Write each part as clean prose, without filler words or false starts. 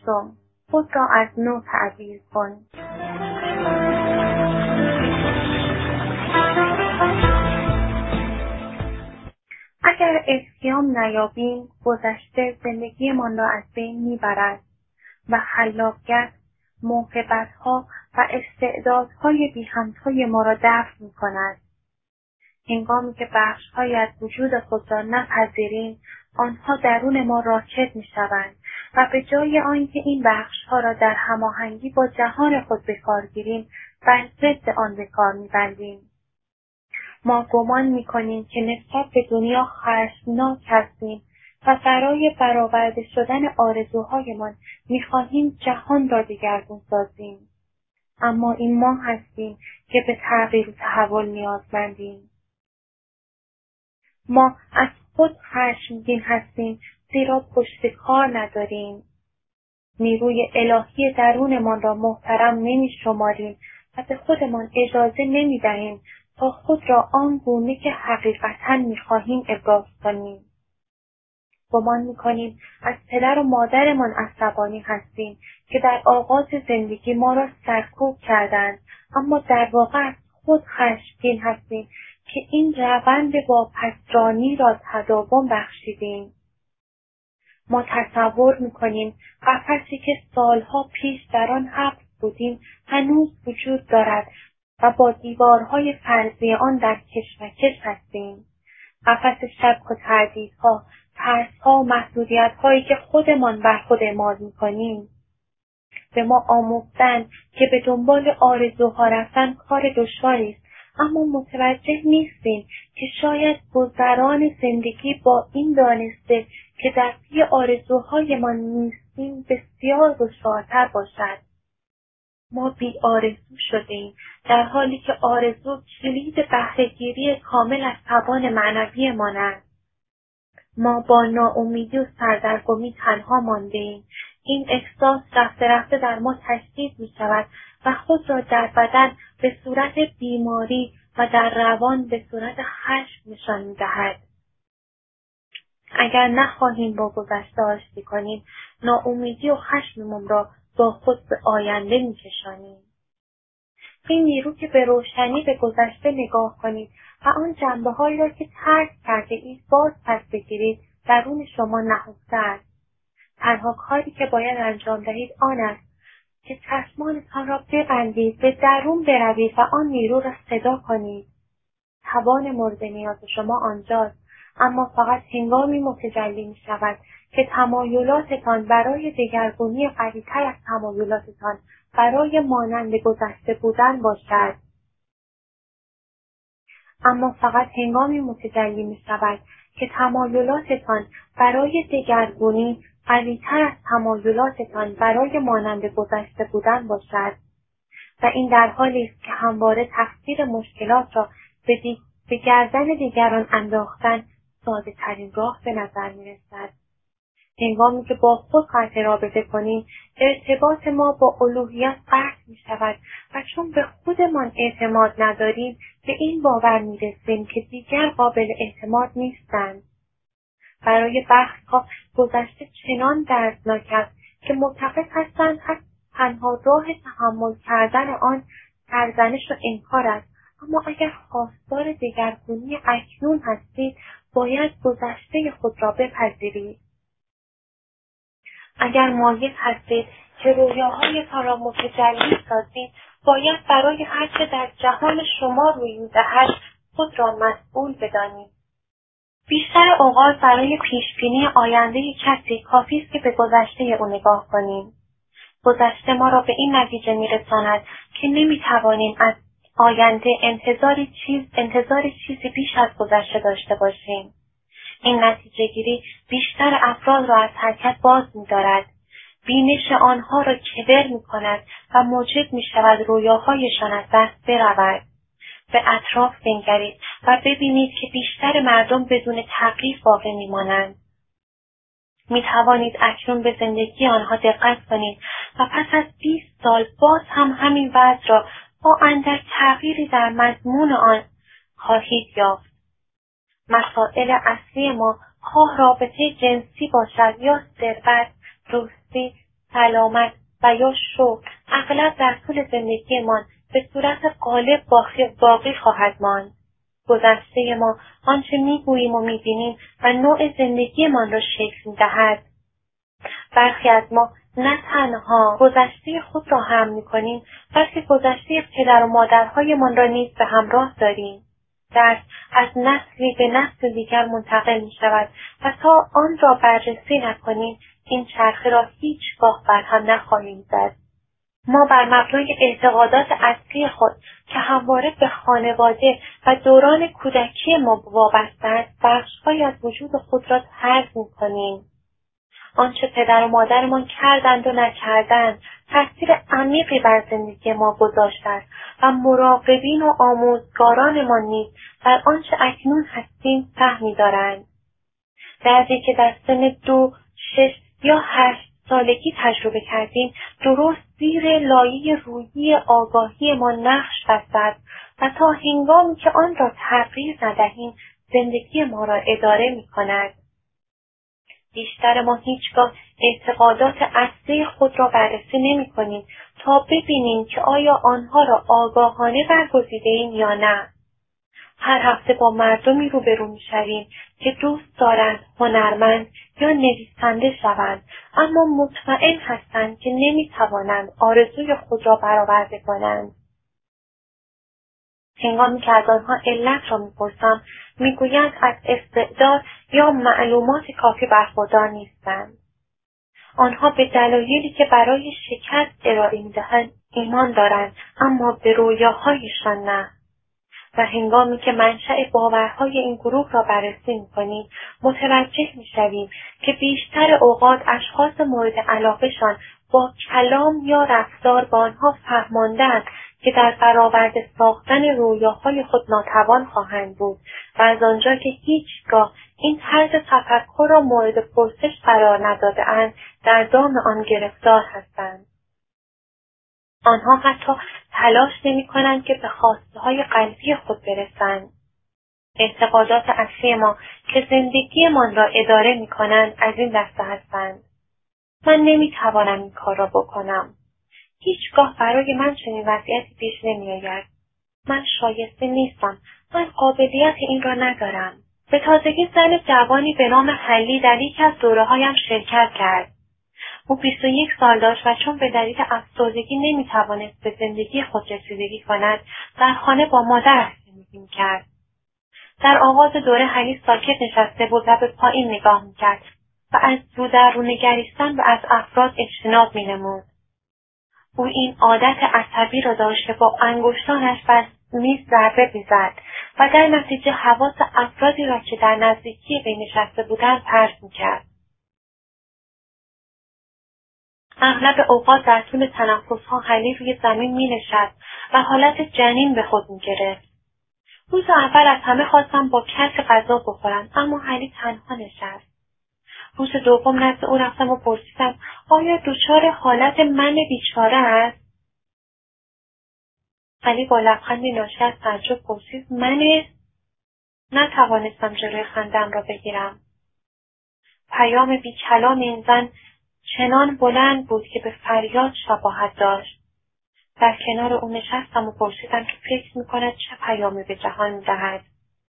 هفتم، خود را از نو تعبیر کن. اگر التیام نیابیم، گذشته زندگیمان را از بین میبرد و خلاقیت، موهبت‌ها و استعدادهای بی‌همتای ما را دفن می‌کند. هنگامی که بخش‌هایی از وجود خود را نپذیریم، آنها درون ما راکد می‌شوند و به جای آنکه این بخش‌ها را در هماهنگی با جهان خود به کار گیریم، بر ضد آن به کار می‌بندیم. ما گمان می‌کنیم که نسبت به دنیا خشمناک هستیم و برای برآورده شدن آرزوهایمان می‌خواهیم جهان را دگرگون سازیم. اما این ما هستیم که به تغییر و تحول نیازمندیم. ما از خود خشمگین هستیم زیرا پشت کار نداریم. نیروی الهی درونمان را محترم نمی‌شماریم و به خودمان اجازه نمی‌دهیم تا خود را آن گونه که حقیقتاً می‌خواهیم ابراز کنیم. گمان می‌کنیم از پدر و مادرمان عصبانی هستیم که در آغاز زندگی ما را سرکوب کردند، اما در واقع از خود خشمگین هستیم که این روند واپسرانی را تداوم بخشیدیم. ما تصور می‌کنیم قفسی که سالها پیش در آن حبس بودیم هنوز وجود دارد و با دیوارهای فرضی آن در کشمکش هستیم. قفس شک و تردیدها، ترس‌ها و محدودیت‌هایی که خودمان بر خود اعمال می‌کنیم. به ما آموختند که به دنبال آرزوها رفتن کار دشواری است، اما متوجه نیستیم که شاید گذران زندگی با این دانسته که در پی آرزوهایمان نیستیم بسیار دشوارتر باشد. ما بی آرزو شدیم، در حالی که آرزو کلید بهره‌گیری کامل از توان معنوی‌مان است. ما با ناامیدی و سردرگمی تنها مانده‌ایم. این احساس رفته رفته در ما تشدید می‌شود و خود را در بدن به صورت بیماری و در روان به صورت خشم نشان می‌دهد. اگر نخواهیم با گذشته آشتی کنیم، ناامیدی و خشممان را با خود به آینده می‌کشانیم. این نیرو که به روشنی به گذشته نگاه کنید و آن جنبه‌هایی را که ترک کرده اید باز پس بگیرید درون شما نهفته است. تنها کاری که باید انجام دهید آن است که چشمانتان را ببندید، به درون بروید و آن نیرو را صدا کنید. توان مورد نیاز شما آنجاست، اما فقط هنگامی متجلی می شود که تمایلاتتان برای دگرگونی قوی‌تر از تمایلاتتان برای مانند گذشته بودن باشد. اما فقط هنگامی متجلی می شود که تمایلاتتان برای دگرگونی قوی‌تر از تمایلاتتان برای مانند گذشته بودن باشد و این در حالی است که همواره تقصیر مشکلات را به گردن دیگران انداختن ساده ترین راه به نظر می رسد. هنگامی که با خود قطع رابطه کنیم، ارتباط ما با الوهیت قطع می شود و چون به خودمان اعتماد نداریم، به این باور می رسیم که دیگر قابل اعتماد نیستند. برای بخت‌ها گذشته چنان دردناک است که معتقد هستند تنها راه تحمل کردن آن سرزنش و انکار است. اما اگر خواستار دگرگونی اکنون هستید، باید گذشته خود را بپذیرید. اگر مایل هستید که رویاهایتان را متجلی سازید، باید برای هر چه در جهان شما روی می‌دهد خود را مسئول بدانید. بیشتر اوقات برای پیشبینی آینده کسی کافی است که به گذشته او نگاه کنیم. گذشته ما را به این نتیجه می‌رساند که نمی‌توانیم از آینده انتظار چیزی بیش از گذشته داشته باشیم. این نتیجه گیری بیشتر افراد را از حرکت باز می‌دارد. بینش آنها را کدر می‌کند و موجب می‌شود رویاهایشان از دست برود. به اطراف بنگرید و ببینید که بیشتر مردم بدون تغییر باقی می‌مانند. می‌توانید اکنون به زندگی آنها دقت کنید و پس از 20 سال باز هم همین وضع را با اندک تغییری در مضمون آن خواهید یافت. مسائل اصلی ما خواه رابطه جنسی باشد یا ثروت، دوستی، سلامت و یا شوق اغلب در طول زندگیمان به صورت غالب باقی خواهد ماند. گذشته ما آنچه میگوییم و میبینیم و نوع زندگیمان را شکل میدهد. برخی از ما نه تنها گذشته خود را حمل میکنیم، بلکه گذشته پدر و مادرهایمان را نیز به همراه داریم. درس از نسلی به نسل دیگر منتقل می شود و تا آن را بررسی نکنیم این چرخه را هیچگاه برهم نخواهیم زد. ما بر مبنای اعتقادات اصلی خود که همواره به خانواده و دوران کودکی ما وابسته است بخش‌هایی از وجود خود را حذف می‌کنیم. آنچه پدر و مادرمان کردند و نکردند تأثیر عمیقی بر زندگی ما گذاشته است و مراقبین و آموزگارانمان نیز در آنچه اکنون هستیم سهمی دارند. دردی که در سن 2، 6 یا 8 سالگی تجربه کردیم درست زیر لایه روحی آگاهی ما نقش بستد و تا هنگامی که آن را تغییر ندهیم زندگی ما را اداره می کند. بیشتر ما هیچگاه اعتقادات اصلی خود را بررسی نمی کنیم تا ببینیم که آیا آنها را آگاهانه برگزیده‌ایم یا نه. هر هفته با مردمی روبرو می‌شویم که دوست دارند هنرمند یا نویسنده شوند، اما مطمئن هستند که نمی‌توانند آرزوی خود را برآورده کنند. هنگامی که از آنها علت را می‌پرسم، می‌گویند از استعداد یا معلومات کافی برخوردار نیستند. آنها به دلایلی که برای شکست ارائه می‌دهند ایمان دارند، اما به رویاهایشان نه. و هنگامی که منشأ باورهای این گروه را بررسی می‌کنیم، متوجه می‌شویم که بیشتر اوقات اشخاص مورد علاقه‌شان با کلام یا رفتار به آنها فهمانده‌اند که در برآورده ساختن رویاهای خود ناتوان خواهند بود و از آنجا که هیچگاه این طرز تفکر را مورد پرسش قرار نداده‌اند، در دام آن گرفتار هستند. آنها حتی تلاش نمی‌کنند که به خواسته‌های قلبی خود برسند. اعتقادات اصلی ما که زندگیمان را اداره می‌کنند از این دسته هستند. من نمی‌توانم این کار را بکنم. هیچگاه برای من چنین وضعیتی پیش نمی‌آید. من شایسته نیستم. من قابلیت این را ندارم. به تازگی زن جوانی به نام حلی در یکی از دوره‌هایم شرکت کرد. او 21 سال داشت و چون به دلیل افسردگی نمی‌توانست به زندگی خود رسیدگی کند، در خانه با مادرش زندگی می‌کرد. در آغاز دوره حلی ساکت نشسته بود و به پایین نگاه می‌کرد و از رو در رو نگریستن و از افراد اجتناب می‌نمود. او این عادت عصبی را داشت که با انگشتانش بر میز ضربه می‌زد و در نتیجه حواس افرادی را که در نزدیکی وی نشسته بودند پرت می‌کرد. اغلب اوقات در طول تنفس‌ها حلی روی زمین می‌نشست و حالت جنین به خود می‌گرفت. روز اول از همه خواستم با کسی غذا بخورم، اما حلی تنها نشست. روز دوم نزد او رفتم و پرسیدم آیا دچار حالت من بیچاره است؟ حلی با لبخندی ناشی از تعجب پرسید من؟ نتوانستم جلوی خنده‌ام را بگیرم. پیام بی‌کلام این زن چنان بلند بود که به فریاد شباهت داشت. در کنار او نشستم و پرسیدم که فکر می‌کند چه پیامی به جهان می‌دهد.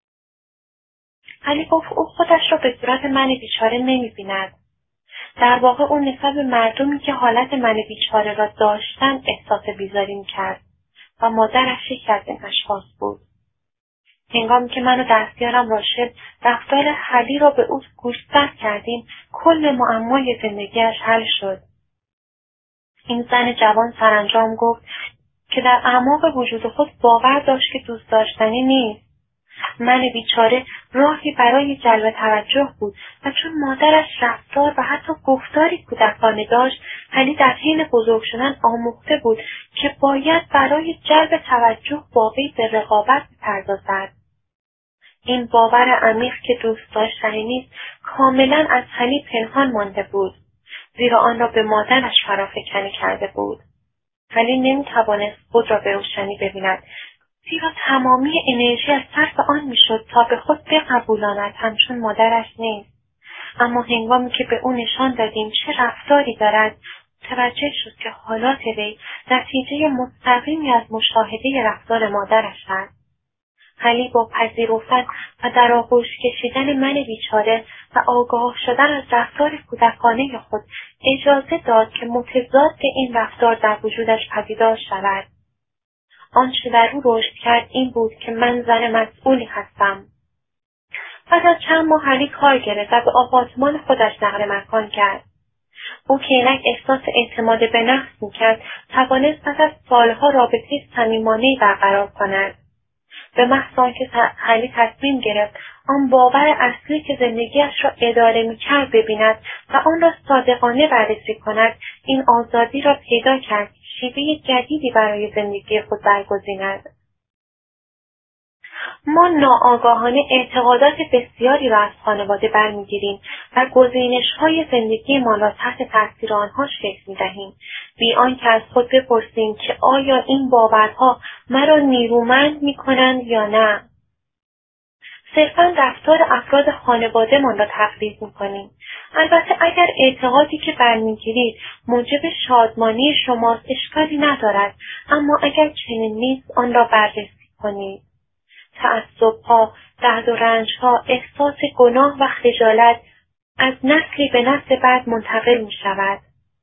حلی گفت او خودش را به صورت من بیچاره نمی‌بیند. در واقع او نسبت به مردمی که حالت من بیچاره را داشتند احساس بیزاری می‌کرد و مادرش یکی از این اشخاص بود. هنگامی که من و دستیارم راشد رفتار حلی را به او گوشزد کردیم، کل معمای زندگیش حل شد. این زن جوان سرانجام گفت که در اعماق وجود خود باور داشت که دوست داشتنی نیست. من بیچاره راهی برای جلب توجه بود و چون مادرش رفتار و حتی گفتاری کودکانه داشت، حلی در حین بزرگ شدن آموخته بود که باید برای جلب توجه با وی به رقابت بپردازد. این باور عمیق که دوست داشتنی نیست کاملا از حلی پنهان مانده بود، زیرا آن را به مادرش فرافکنی کرده بود. حلی نمی‌توانست خود را به روشنی ببیند، زیرا تمامی انرژی از صرف آن میشد تا به خود بقبولاند همچون مادرش نیست. اما هنگامی که به او نشان دادیم چه رفتاری دارد، متوجه شد که حالات وی نتیجه مستقیمی از مشاهده رفتار مادرش است. علی با پذیرفتن و در آغوش کشیدن من بیچاره و آگاه شدن از رفتار کودکانه خود اجازه داد که متضاد این رفتار در وجودش پدیدار شود. آنچه در او رشد کرد این بود که من زن مسئولی هستم. بعد از چند ماه علی کار گرفت و به آپارتمان خودش نقل مکان کرد. او که اینک احساس اعتماد به نفس میکرد توانست پس از سالها رابطه صمیمانه‌ای برقرار کند. به محض آنکه علی تصمیم گرفت آن باور اصلی که زندگیش را اداره میکرد ببیند و آن را صادقانه بررسی کند، این آزادی را پیدا کرد شیوه جدیدی برای زندگی خود برگزیند. ما ناآگاهانه اعتقادات بسیاری را از خانواده برمیگیریم و گزینش‌های زندگیمان را تحت تاثیر آنها شکل می‌دهیم، بی آنکه از خود بپرسیم که آیا این باورها مرا نیرومند می‌کنند یا نه. صرفاً رفتار افراد خانواده‌مان را تقلید می‌کنیم. البته اگر اعتقادی که برمیگیرید موجب شادمانی شماست اشکالی ندارد، اما اگر چنین نیست آن را بررسی کنید. تعصب‌ها، درد و رنج‌ها، احساس گناه و خجالت از نسلی به نسل بعد منتقل می‌شود.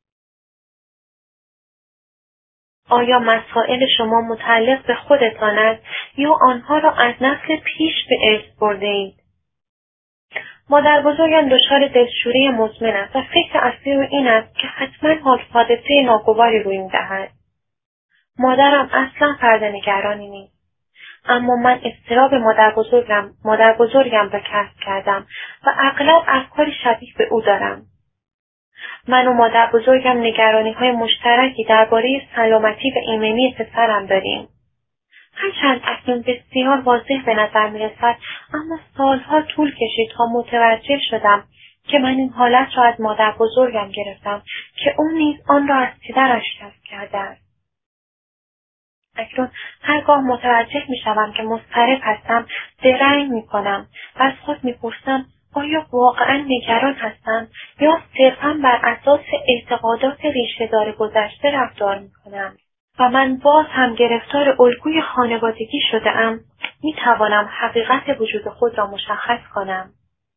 آیا مسائل شما متعلق به خودتان است یا آنها را از نسل پیش به ارث برده‌اید؟ مادر بزرگم دچار دلشوری مزمن است و فکر اصلی او این است که حتما حادثه ناگواری روی می‌دهد. مادرم اصلا فرد نگرانی نیست. اما من اضطراب مادر بزرگم را کسب کردم و اغلب افکاری شبیه به او دارم. من و مادر بزرگم نگرانی‌های مشترکی درباره سلامتی و ایمنی پسرم داریم. هرچند اکنون بسیار واضح به نظر می‌رسد، اما سالها طول کشید تا متوجه شدم که من این حالت را از مادر بزرگم گرفتم که او نیز آن را از پدرش کسب کرده است. اکنون هرگاه متوجه می‌شوم که مضطرب هستم درنگ می‌کنم و از خود می‌پرسم آیا واقعا نگران هستم یا صرفاً بر اساس اعتقادات ریشه‌دار گذشته رفتار می‌کنم و من باز هم گرفتار الگوی خانوادگی شده‌ام. می‌توانم حقیقت وجود خود را مشخص کنم.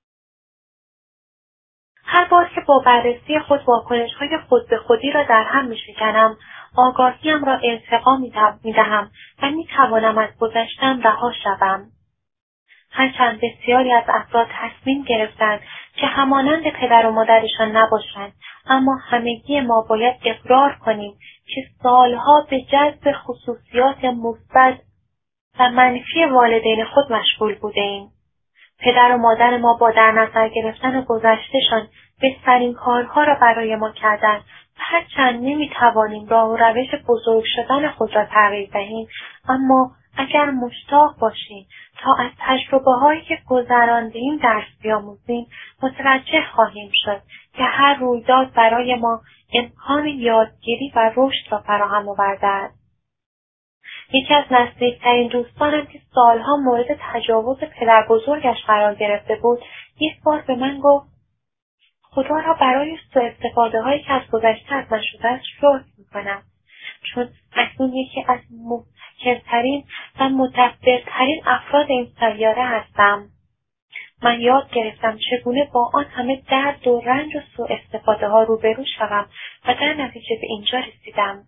هر بار که با بررسی خود واکنش‌های خود به خودی را در هم می‌شکنم، آگاهیم را ارتقا می‌دهم و می‌توانم از گذشته‌ام رها شوم. هرچند بسیاری از افراد تصمیم گرفتند که همانند پدر و مادرشان نباشند، اما همگی ما باید اقرار کنیم که سالها به جذب خصوصیات مثبت و منفی والدین خود مشغول بوده‌ایم. پدر و مادر ما با در نظر گرفتن گذشته‌شان بهترین کارها را برای ما کردند و هرچند نمی‌توانیم راه و روش بزرگ شدن خود را تغییر دهیم، اما اگر مشتاق باشیم تا از تجربه‌هایی که گذرانده‌ایم درس بیاموزیم، متوجه خواهیم شد که هر رویداد برای ما امکان یادگیری و رشد را فراهم آورده است. یکی از نزدیکترین دوستانم که سالها مورد تجاوز پدر بزرگش قرار گرفته بود، یک بار به من گفت خدا را برای سوء استفاده هایی که از گذشته از من شده است شکر می‌کنم، چون اکنون یکی از مبتکرترین و مدبرترین افراد این سیاره هستم. من یاد گرفتم چگونه با آن همه درد و رنج و سوء استفاده ها روبرو شوم و در نتیجه به اینجا رسیدم.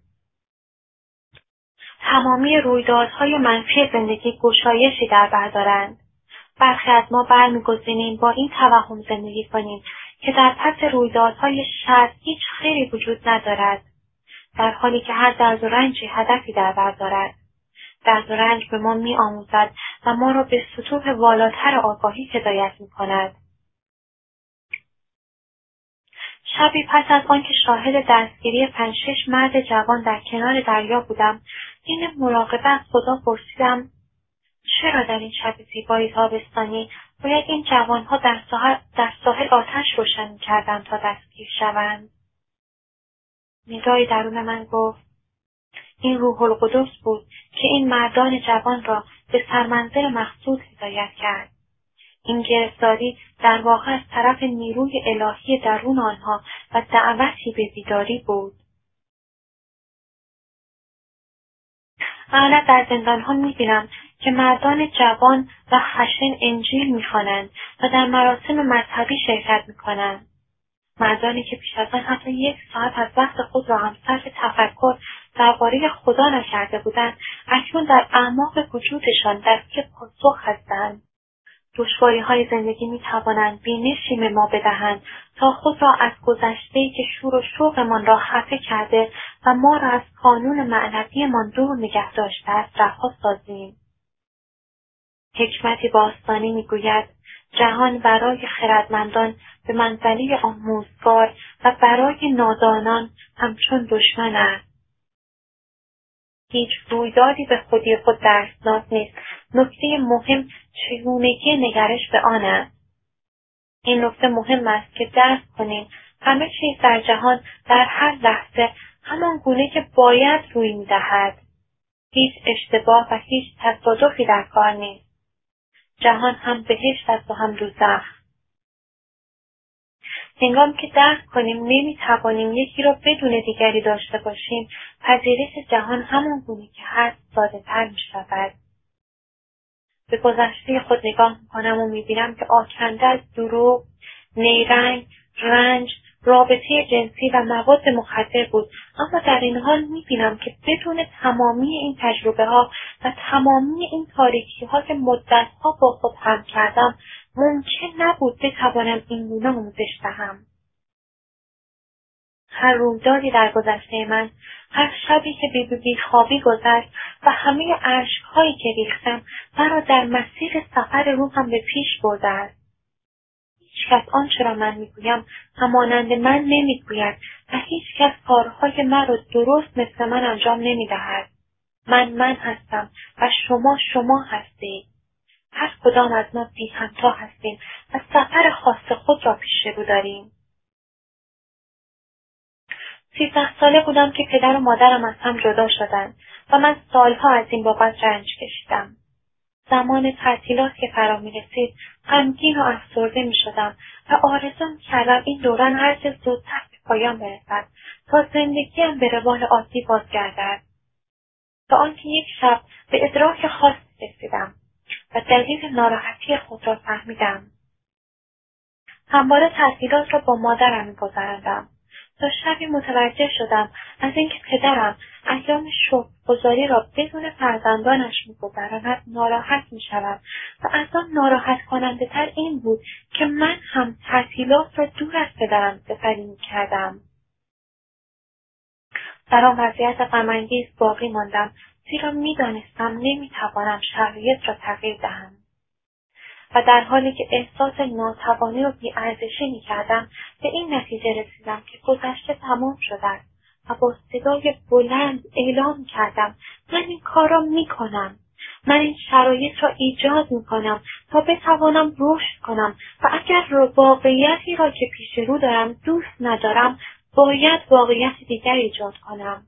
تمامی رویدادهای منفی زندگی گشایشی در بر دارند. برخی از ما برمی‌گزینیم با این توهم زندگی کنیم که در پس رویدادهای شر هیچ خیری وجود ندارد، در حالی که هر درد و رنجی هدفی در بر دارد. درد و رنج به ما می‌آموزد و ما را به سطوح والاتر آگاهی هدایت می‌کند. شبی پس از آنکه شاهد دستگیری 5-6 مرد جوان در کنار دریا بودم، این مراقبه از خدا پرسیدم چرا در این شب زیبای تابستانی باید این جوانها در ساحل آتش روشن می‌کردند تا دستگیر شوند؟ ندای درون من گفت این روح القدس بود که این مردان جوان را به سرمنزل مقصود هدایت کرد. این گرفتاری در واقع از طرف نیروی الهی درون آنها و دعوتی به بیداری بود. معمولا در زندانها می‌بینم که مردان جوان و خشن انجیل می‌خوانند و در مراسم مذهبی شرکت می‌کنند. مردانی که پیش از آن حتی 1 ساعت از وقت خود را هم صرف تفکر درباره خدا نکرده بودند، اکنون در اعماق وجودشان در پی پاسخ هستند. دشواری‌های زندگی می‌توانند بینشی به ما بدهند تا خود را از گذشته‌ای که شور و شوقمان را خفه کرده و ما را از قانون معنویمان دور نگه داشته است رها سازیم. حکمتی باستانی می‌گوید جهان برای خردمندان به منزله آموزگار و برای نادانان همچون دشمن است. هیچ رویدادی به خودی خود درسناک نیست. نکته مهم چگونگی نگرش به آن است. این نکته مهم است که درک کنیم همه چیز در جهان در هر لحظه همان گونه که باید روی می‌دهد. هیچ اشتباه و هیچ تصادفی در کار نیست. جهان هم بهشت است و هم دوزخ. هنگامی که درک کنیم نمی‌توانیم یکی را بدون دیگری داشته باشیم، پذیرش جهان همان گونه که هست ساده‌تر می‌شود. به گذشته خود نگاه می‌کنم و می‌بینم که آکنده از دروغ، نیرنگ، رنج، رابطه جنسی و مواد مخدر بود، اما در این حال می‌بینم که بدون تمامی این تجربه‌ها و تمامی این تاریکی‌ها که مدت‌ها با خود هم کردم ممکن نبود بتوانم این گونه آموزش دهم. هر رویدادی در گذشته من، هر شبی که بی خوابی گذشت و همه اشک‌هایی که ریختم مرا در مسیر سفر روحم به پیش برده است. هیچکس آنچه را من میگویم همانند من نمیگوید و هیچکس کارهای من را درست مثل من انجام نمیدهد. من هستم و شما هستید. هر کدام از ما بی همتا هستیم و سفر خاص خود را پیش رو داریم. 13 ساله بودم که پدر و مادرم از هم جدا شدند و من سالها از این بابت رنج کشیدم. زمان تعطیلات که فرا می‌رسید غمگین و افسرده می‌شدم و آرزو می‌کردم این دوران هرچه زودتر به پایان برسد تا زندگیم به روال عادی بازگردد. تا آنکه یک شب به ادراک خاصی رسیدم و دلیل ناراحتی خود را فهمیدم. همواره تعطیلات را با مادرم می‌گذراندم. تا شبی متوجه شدم از اینکه پدرم ایام شکرگزاری را بدون فرزندانش می‌گذراند ناراحت می‌شوم و از آن ناراحت کننده تر این بود که من هم تعطیلات را دور از پدرم سپری می‌کردم. در آن وضعیت غم‌انگیز باقی ماندم، زیرا می‌دانستم نمی‌توانم شرایط را تغییر دهم. و در حالی که احساس ناتوانی و بی‌ارزشی می‌کردم به این نتیجه رسیدم که گذشته تمام شده است و با صدای بلند اعلام کردم من این کار را می‌کنم. من این شرایط را ایجاد می‌کنم تا بتوانم رشد کنم و اگر واقعیتی را که پیش رو دارم دوست ندارم باید واقعیت دیگر ایجاد کنم.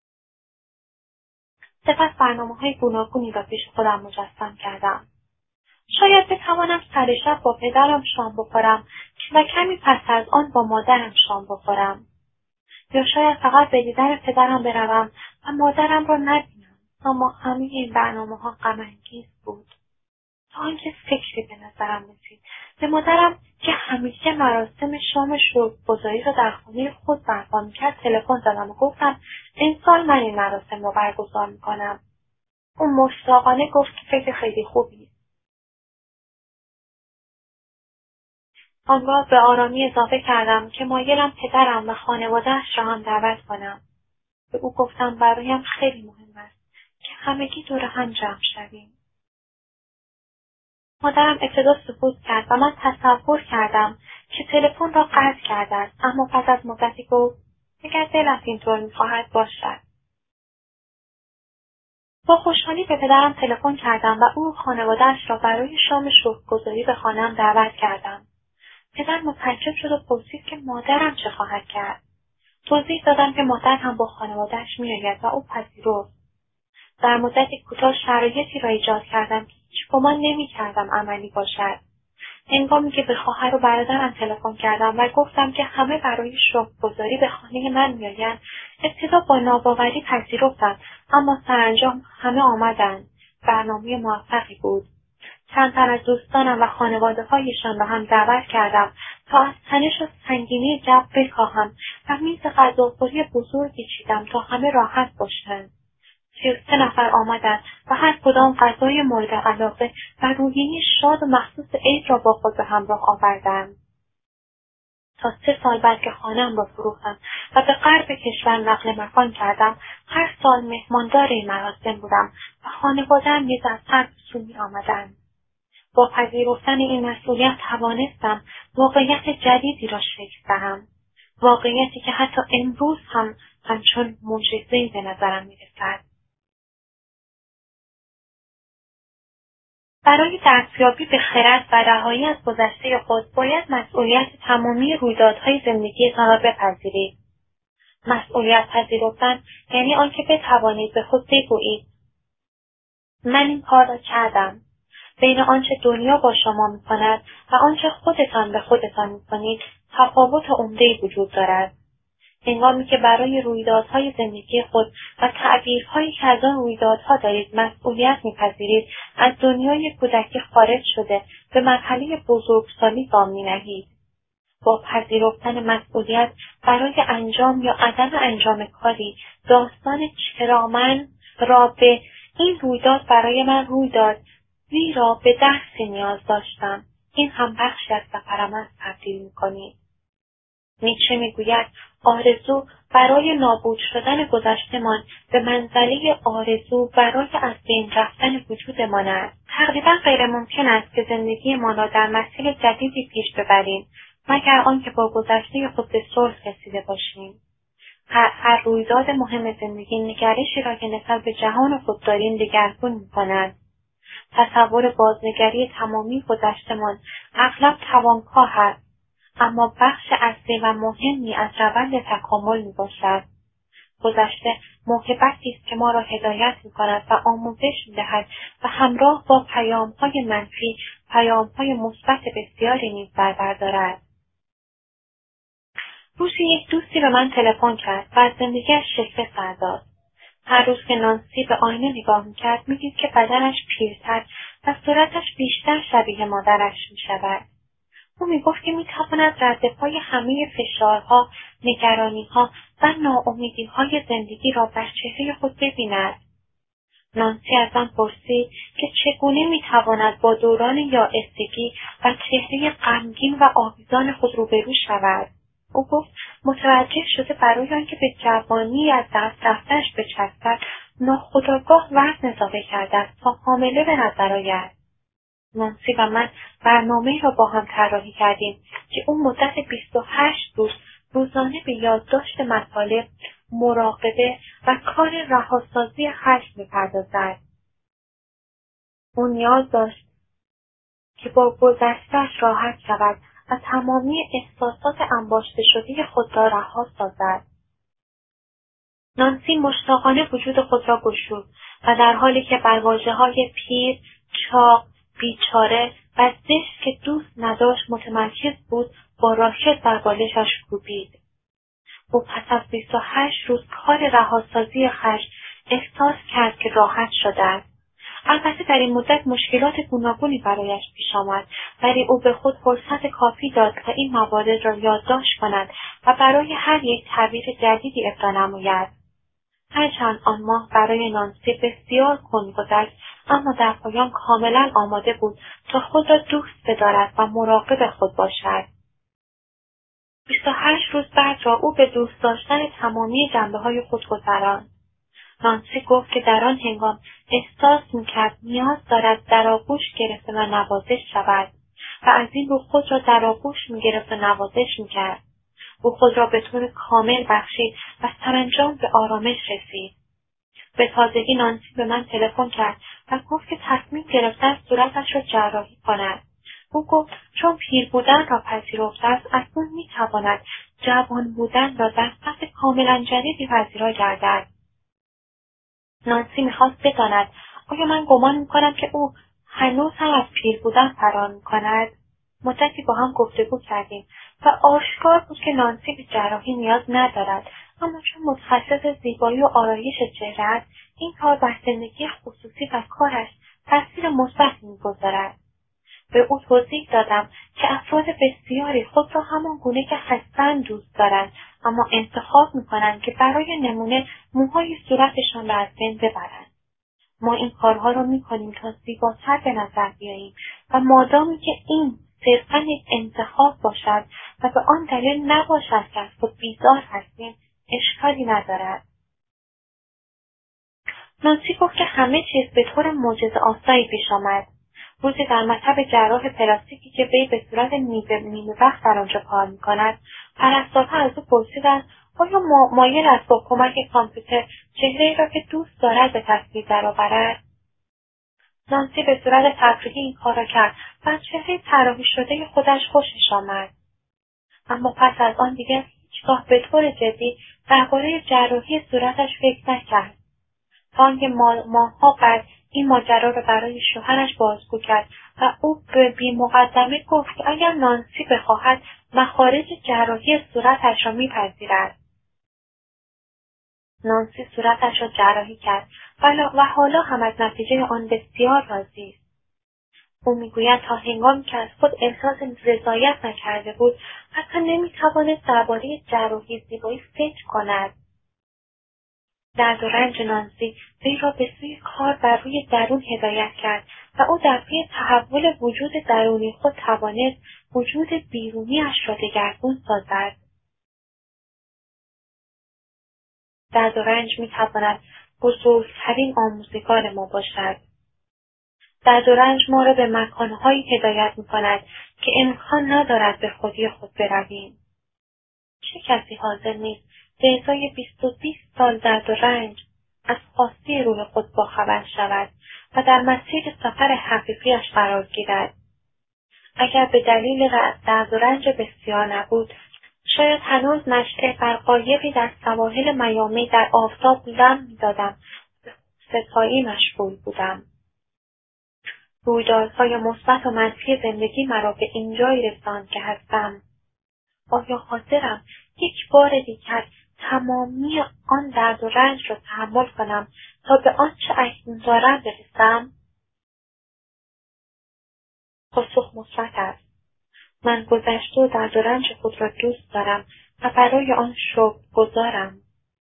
سپس برنامه‌های گوناگونی را پیش خودم مجسم کردم. شاید بتوانم سر شب با پدرم شام بخورم و کمی پس از آن با مادرم شام بخورم. یا شاید فقط به دیدن پدرم بروم و مادرم را نبینم. اما همه این برنامه‌ها غم‌انگیز بود. تا آنکه فکری به نظرم رسید. به مادرم که همیشه مراسم شام شکرگزاری را در خانه خود برپا می‌کرد تلفن زدم و گفتم امسال من این مراسم را برگزار می‌کنم. او مشتاقانه گفت که فکر خیلی خوبی. آنگاه به آرامی اضافه کردم که مایلم پدرم و خانواده‌اش را هم دعوت کنم. به او گفتم برایم خیلی مهم است که همگی دور هم جمع شویم. مادرم ابتدا سکوت کرد و من تصور کردم که تلفن را قطع کرده است، اما پس از مدتی گفت اگر دلت اینطور می‌خواهد باشد. با خوشحالی به پدرم تلفن کردم و او و خانواده‌اش را برای شام شکرگزاری به خانه‌ام دعوت کردم. پدر متعجب شد و پرسید که مادرم چه خواهد کرد. توضیح دادم که مادر هم با خانواده‌اش می‌آید و او پذیرفت. در مدتی کوتاه شرایطی را ایجاد کردم که هیچ گمان نمی‌کردم عملی باشد. هنگامی که به خواهر و برادرم تلفن کردم و گفتم که همه برای شکرگزاری به خانه من میآیند، ابتدا با ناباوری پذیرفتند، اما سرانجام همه آمدند. برنامه موفقی بود. چند تن از دوستانم و خانواده‌هایشان را هم دعوت کردم تا از تنش و سنگینی جو بکاهم و میز غذاخوری بزرگی چیدم تا همه راحت باشند. 33 نفر آمدند و هر کدام غذای مورد علاقه و روحیه شاد و مخصوص عید را با خود به همراه آوردند. تا 3 سال بعد که خانه‌ام را فروختم و به غرب کشور نقل مکان کردم، هر سال مهماندار این مراسم بودم و خانواده‌ام نیز از هر سو می‌آمدند. با پذیرفتن این مسئولیت توانستم واقعیت جدیدی را شکل دهم. واقعیتی که حتی امروز هم همچون معجزه‌ای به نظرم می‌رسد. برای دستیابی به خرد و رهایی از گذشته خود باید مسئولیت تمامی رویدادهای زندگیتان را بپذیرید. مسئولیت پذیرفتن یعنی آنکه بتوانید به خود بگویید من این کار را کردم. بین آنچه دنیا با شما می‌کند و آنچه خودتان به خودتان می‌کنید تفاوت عمده‌ای وجود دارد. هنگامی که برای رویدادهای زندگی خود و تعبیرهایی که از آن رویدادها دارید مسئولیت می‌پذیرید، از دنیای کودکی خارج شده به مرحله بزرگسالی گام می‌نهید. با پذیرفتن مسئولیت برای انجام یا عدم انجام کاری، داستان چرا من را به این رویداد برای من روی داد، زیرا به درسی نیاز داشتم، این هم بخشی از سفرم است تبدیل می‌کنید. نیچه میگوید آرزو برای نابود شدن گذشته‌مان به منزله آرزو برای از بین رفتن وجودمان است. تقریبا غیر ممکن است که زندگیمان را در مسیر جدیدی پیش ببریم مگر آنکه با گذشته خود به صلح رسیده باشیم. هر رویداد مهم زندگی نگرشی را که نسبت به جهان خود داریم دگرگون می‌کند. تصور بازنگری تمامی گذشته‌مان اغلب توانکاه است، اما بخش اصلی و مهمی از روند تکامل میباشد. گذشته موهبتی است که ما را هدایت میکند و آموزش میدهد و همراه با پیام‌های منفی پیام‌های مثبت بسیاری نیز در بر دارد. روزی یک دوستی به من تلفن کرد و از زندگیش شکوه سر داد. هر روز که نانسی به آینه نگاه میکرد میدید که بدنش پیرتر و صورتش بیشتر شبیه مادرش میشود. او میگفت که میتواند ردپای همه فشارها، نگرانیها و ناامیدیهای زندگی را بر چهره خود ببیند. نانسی از من پرسید که چگونه میتواند با دوران یائسگی و چهره غمگین و آویزان خود روبرو شود. او گفت متوجه شده برای آنکه به جوانی از دست رفتنش بچسبد ناخودآگاه وزن اضافه کرده است تا حامله به نظر آید. نانسی و من برنامه‌ای را با هم طراحی کردیم که اون مدت 28 روز روزانه به یادداشت مطالب، مراقبه و کار رهاسازی خشم می‌پردازد. او نیاز داشت که با گذشته‌اش راحت شود و تمامی احساسات انباشته شده خود را رها سازد. نانسی مشتاقانه وجود خود را گشود و در حالی که بر واژه‌های پیر، چاق، بیچاره و زشت که دوست نداشت متمرکز بود، با راکت بر بالشش کوبید. او پس از 28 روز کار رهاسازی خشم احساس کرد که راحت شده است. البته در این مدت مشکلات گوناگونی برایش پیش آمد، ولی او به خود فرصت کافی داد تا این موارد را یادداشت کند و برای هر یک تعبیر جدیدی ابدا نماید. هرچند آن ماه برای نانسی بسیار کند گذشت، اما در پایان کاملا آماده بود تا خود را دوست بدارد و مراقب خود باشد. 28 روز بعد را او به دوست داشتن تمامی جنبه‌های خود گذراند. نانسی گفت که در آن هنگام احساس می‌کرد نیاز دارد در آغوش گرفته و نوازش شود و از این رو خود را در آغوش می‌گرفت و نوازش می‌کرد. او خود را به طور کامل بخشید و سرانجام به آرامش رسید. به تازگی نانسی به من تلفن کرد و گفت که تصمیم گرفته است صورتش را جراحی کند. او گفت چون پیر بودن را پذیرفته است اکنون می‌تواند جوان بودن را در سطح کاملا جدیدی پذیرا گردد. نانسی می‌خواست بداند آیا من گمان می‌کنم که او هنوز هم از پیر بودن فرار می‌کند؟ مدتی با هم گفتگو کردیم و آشکار بود که نانسی به جراحی نیاز ندارد، اما چون متخصص زیبایی و آرایش چهره است، این کار بر زندگی خصوصی و کارش تاثیر مثبتی می‌گذارد. به او توضیح دادم که افراد بسیاری خود را همان گونه که هستند دوست دارند، اما انتخاب می‌کنند که برای نمونه موهای صورتشان را از بین ببرند. ما این کارها را می‌کنیم تا زیباتر به نظر بیاییم و مادامی که این صرفاً یک انتخاب باشد و به آن دلیل نباشد که از خود بیزار هستیم، اشکالی ندارد. نانسی گفت که همه چیز به طور معجزه‌آسایی پیش آمد. روزی در مطب جراح پلاستیکی که وی به صورت نیمه وقت در آنجا کار می‌کند، پرستارها از او پرسیدند آیا مایل است با کمک کامپیوتر چهره‌ای را که دوست دارد به تصویر درآورد؟ نانسی به صورت تفریحی این کار را کرد و از چهره طراحی شده خودش خوشش آمد. اما پس از آن دیگر هیچگاه به طور جدی درباره جراحی صورتش فکر نکرد. تا آنکه ماه‌ها بعد این ماجرا را برای شوهرش بازگو کرد و او به بی‌مقدمه گفت که اگر نانسی بخواهد مخارج جراحی صورتش را می‌پذیرد. نانسی صورتش را جراحی کرد و حالا هم از نتیجه آن بسیار راضی است. او میگوید تا هنگامی که از خود احساس رضایت نکرده بود، حتی نمی‌توانست درباره جراحی زیبایی فکر کند. درد و رنج نانسی وی را به سوی کار بر روی درون هدایت کرد و او در پی تحول وجود درونی خود توانست وجود بیرونی‌اش را دگرگون سازد. درد و رنج می‌تواند بزرگترین آموزگار ما باشد. درد و رنج ما را به مکان‌هایی هدایت می‌کند که امکان ندارد به خودی خود برویم. چه کسی حاضر نیست به ازای 20 سال درد و رنج از خواسته روح خود باخبر شود و در مسیر سفر حقیقیش قرار گیرد؟ اگر به دلیل درد و رنج بسیار نبود، شاید هنوز نشعه بر قایقی در سواحل میامی در آفتاب لم می‌دادم، به ستایی مشغول بودم. رویدادهای مثبت و منفی زندگی مرا به اینجایی رساند که هستم. آیا حاضرم یک بار دیگر تمامی آن درد و رنج را تحمل کنم تا به آنچه اکنون دارم برسم؟ پاسخ مثبت است. من گذشته و درد و رنج خود را دوست دارم و برای آن شکرگزارم.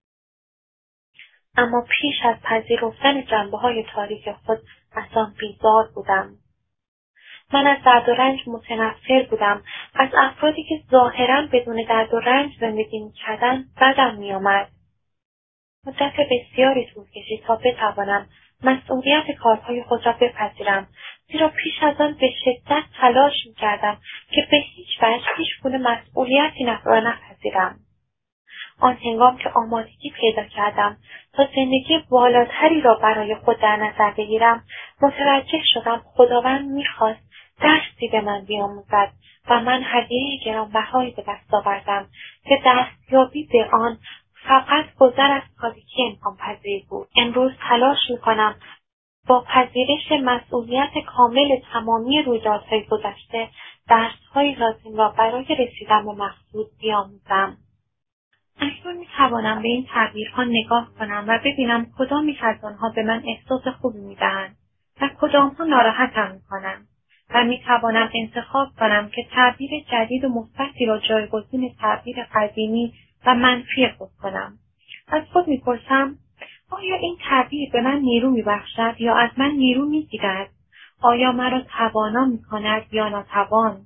اما پیش از پذیرفتن جنبه‌های تاریک خود از آن بیزار بودم. من از درد و رنج متنفر بودم. از افرادی که ظاهراً بدون درد و رنج زندگی می‌کردند بدم می‌آمد. مدت بسیاری طول کشید تا بتوانم مسئولیت کارهای خود را بپذیرم، زیرا پیش از آن به شدت تلاش می‌کردم که به هیچ وجه هیچگونه مسئولیتی را نپذیرم. آن هنگام که آمادگی پیدا کردم تا زندگی بالاتری را برای خود در نظر بگیرم، متوجه شدم خداوند می‌خواست درسی به من بیاموزد و من هدیه گرانبهایی به دست آوردم که دستیابی به آن فقط گذر از تاریکی امکان پذیر بود. امروز تلاش می‌کنم با پذیرش مسئولیت کامل تمامی رویدادهای گذشته درس‌های لازم را برای رسیدن به مقصود بیاموزم. اکنون می‌توانم به این تعبیرها نگاه کنم و ببینم کدامی از آنها به من احساس خوبی می‌دهند و کدام‌ها ناراحتم می‌کنند و می‌توانم انتخاب کنم که تعبیر جدید و مثبتی را جایگزین تعبیر قدیمی و منفی خود کنم. از خود می‌پرسم آیا این تعبیر به من نیرو می‌بخشد یا از من نیرو می‌گیرد؟ آیا مرا توانا می‌کند یا ناتوان؟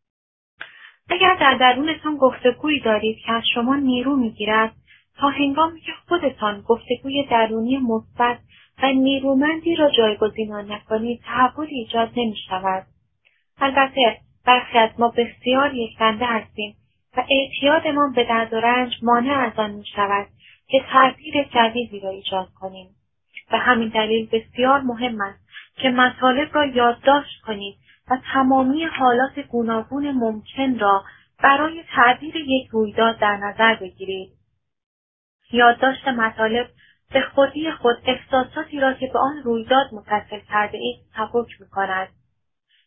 اگر در درونتان گفتگویی دارید که از شما نیرو می‌گیرد، تا هنگامی که خودتان گفتگوی درونی مثبت و نیرومندی را جایگزین آن نکنید، تحولی ایجاد نمی‌شود. البته برخی از ما بسیار یکدنده هستیم و اعتیادمان به درد و رنج مانع از آن می‌شود که تعبیر جدیدی را ایجاد کنیم. به همین دلیل بسیار مهم است که مطالب را یادداشت کنید و تمامی حالات گوناگون ممکن را برای تعبیر یک رویداد در نظر بگیرید. یادداشت مطالب به خودی خود احساساتی را که به آن رویداد متصل کرده اید سبک می‌کند.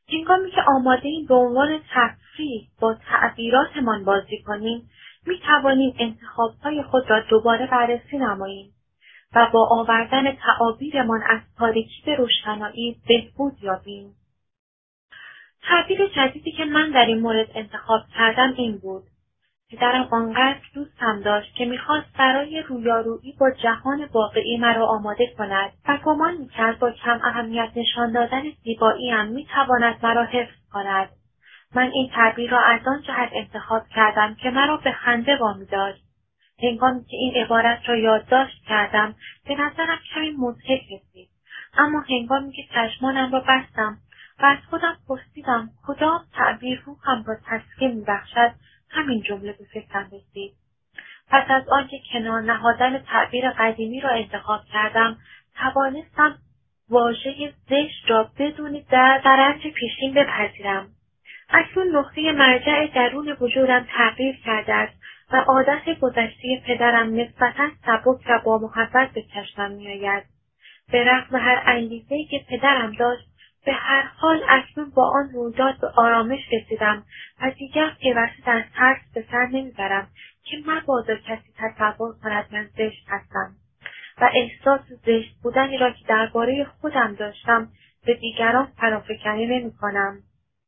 هنگامی که آماده‌ایم به عنوان تفریح با تعبیراتمان بازی کنیم، می‌توانیم انتخاب‌های خود را دوباره بررسی نماییم و با آوردن تعابیرمان از تاریکی به روشنایی بهبود یابیم. تعبیر جدیدی که من در این مورد انتخاب کردم این بود: پدرم آنقدر دوستم داشت که می‌خواست برای رویارویی با جهان واقعی مرا آماده کند و گمان می‌کرد با کم اهمیت نشان دادن زیبایی‌ام می‌تواند مرا حفظ کند. من این تعبیر را از آن جهت انتخاب کردم که مرا به خنده وامی‌داشت. هنگامی که این عبارت را یادداشت کردم، به نظرم کمی مضحک رسید، اما هنگامی که چشمانم را بستم و از خودم پرسیدم کدام تعبیر روحم را تسکین می‌بخشد، همین جمله به فکرم رسید. پس از آنکه کنار نهادن تعبیر قدیمی را انتخاب کردم، توانستم واژه زشت را بدون درنج پیشین بپذیرم. اکنون نقطه مرجع درون وجودم تغییر کرده است و عادت گذشته پدرم نسبتاً سبک و با محبت به چشمم می‌آید. به رغم هر انگیزه‌ای که پدرم داشت، به هر حال اکنون با آن رویداد به آرامش رسیدم و دیگر پیوسته در ترس به سر نمیبرم که مبادا کسی تصور کند من زشت هستم و احساس زشت بودنی را که درباره خودم داشتم به دیگران فرافکنی نمی‌کنم.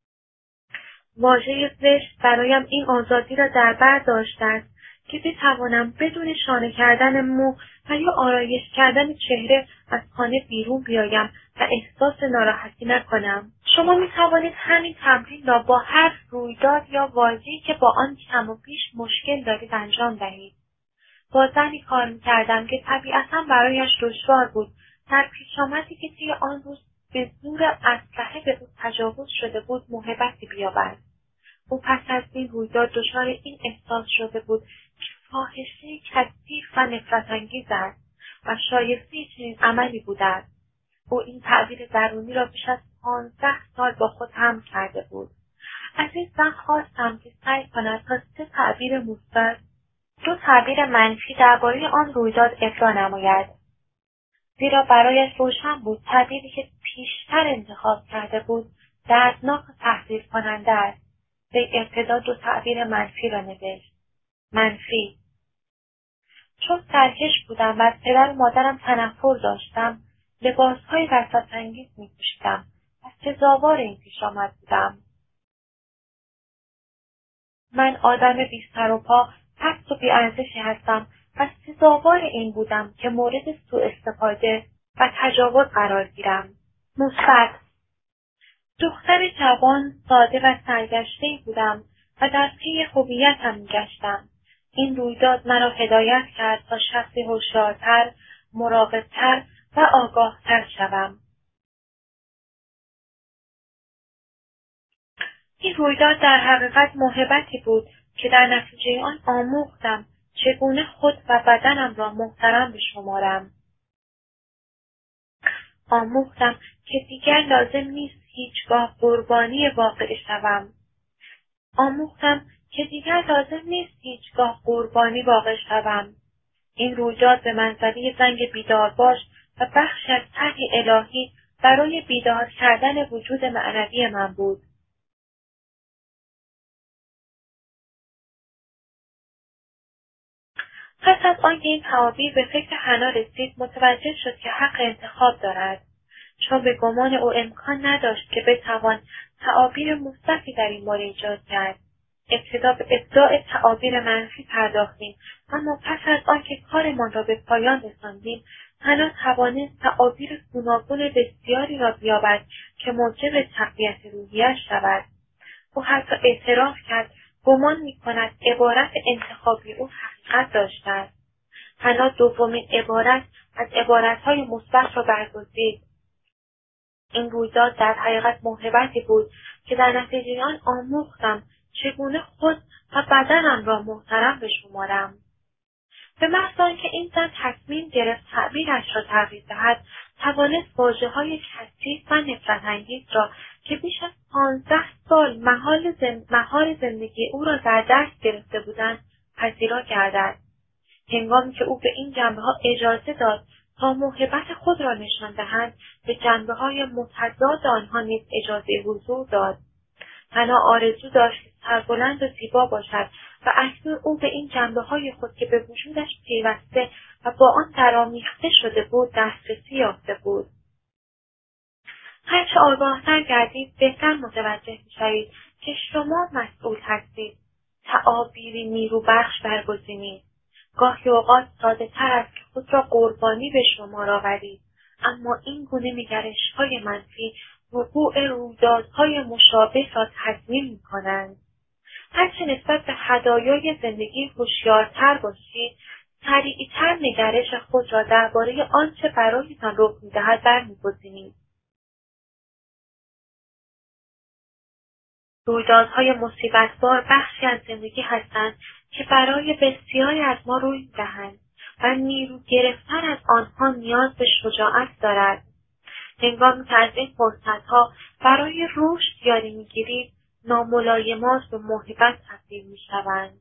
واژه زشت برایم این آزادی را در بر داشته است که بتوانم بدون شانه کردن مو و یا آرایش کردن چهره از خانه بیرون بیایم و احساس ناراحتی نکنم. شما می توانید همین تمرین را با هر رویداد یا واژه‌ای که با آن کم و بیش مشکل دارید انجام دهید. با زنی کار می کردم که طبیعتاً برایش دشوار بود در پیش آمدی که توی آن روز به زور اسلحه به او تجاوز شده بود موهبتی بیابد. او پس از این رویداد دچار این احساس شده بود که فاحشه کثیف و نفرت انگیز است و شایسته چنین عملی بوده است. او این تعبیر درونی را بیش از 15 سال با خود حمل کرده بود. از این زن خواستم که سعی کند تا 3 تعبیر مثبت، 2 تعبیر منفی درباره آن رویداد ابدا نماید. زیرا برایش روشن بود تعبیری که پیشتر انتخاب کرده بود دردناک و تحقیر کننده است. به ابتدا 2 تعبیر منفی را نوشت. منفی: چون سرکش بودم و از پدر و مادرم تنفر داشتم، لباسهای وسواس‌انگیز می‌پوشیدم و سزاوار این پیش آمد بودم. من آدم بی سر و پا، پست و بی‌ارزشی هستم و سزاوار این بودم که مورد سوء استفاده و تجاوز قرار گیرم. مثبت: دختر جوان، ساده و سرگشته‌ای بودم و در پی هویتم می‌گشتم. این رویداد مرا هدایت کرد تا شخصی هوشیارتر، مراقب‌تر و آگاه‌تر شوم. این رویداد در حقیقت موهبتی بود که در نتیجه آن آموختم چگونه خود و بدنم را محترم بشمارم. آموختم که دیگر لازم نیست هیچگاه قربانی واقعه شوم. این رویداد به منزله زنگ بیدارباش و بخشی از طرح الهی برای بیدار کردن وجود معنوی من بود. پس از آنکه این تعابیر به فکر حنا رسید، متوجه شد که حق انتخاب دارد، چون به گمان او امکان نداشت که بتوان تعابیر مثبتی در این مورد ایجاد کرد. ابتدا به ابداع تعابیر منفی پرداختیم، اما پس از آنکه کارمان را به پایان رساندیم، حنا توانست تعابیر گوناگون بسیاری را بیابد که موجب تقویت روحیه‌اش شود. او حتی اعتراف کرد گمان می‌کند عبارت انتخابی او حقیقت داشته است. حنا دومین عبارت از عبارت‌های مثبت را برگزید. این رویداد در حقیقت موهبتی بود که در نتیجه آن آموختم چگونه خود و بدنم را محترم بشمارم. به محض آنکه این زن تصمیم گرفت تعبیرش را تغییر دهد، توانست واژه‌های کثیف و نفرت‌انگیز را که بیش از 15 سال مهار زندگی او را در دست گرفته بودند پذیرا گردد. هنگامی که او به این جنبه‌ها اجازه داد تا موهبت خود را نشان دهند به جنبه‌های متضاد آنها نیز اجازه حضور داد. تنها آرزو داشت که سربلند و زیبا باشد و اکنون او به این جنبه‌های خود که به وجودش پیوسته و با آن درآمیخته شده بود دسترسی یافته بود. هرچه آگاهتر گردید بهتر متوجه می‌شوید که شما مسئول هستید. تعابیری نیروبخش برگزینید. گاهی اوقات ساده‌تر است که خود را قربانی به شمار آورید، اما این گونه نگرش‌های منفی وقوع رویدادهای مشابه را تضمین می‌کنند. هرچه نسبت به هدایای زندگی هوشیارتر باشید، سریعتر نگرش خود را درباره آنچه برایتان رخ می‌دهد برمی‌گزینید. رویدادهای مصیبت‌بار بخشی از زندگی هستند که برای بسیاری از ما روی می‌دهند و نیرو گرفتن از آنها نیاز به شجاعت دارد. هنگامی که از این فرصت‌ها برای رشد یاری می‌گیرید، ناملایمات به موهبت تبدیل می‌شوند.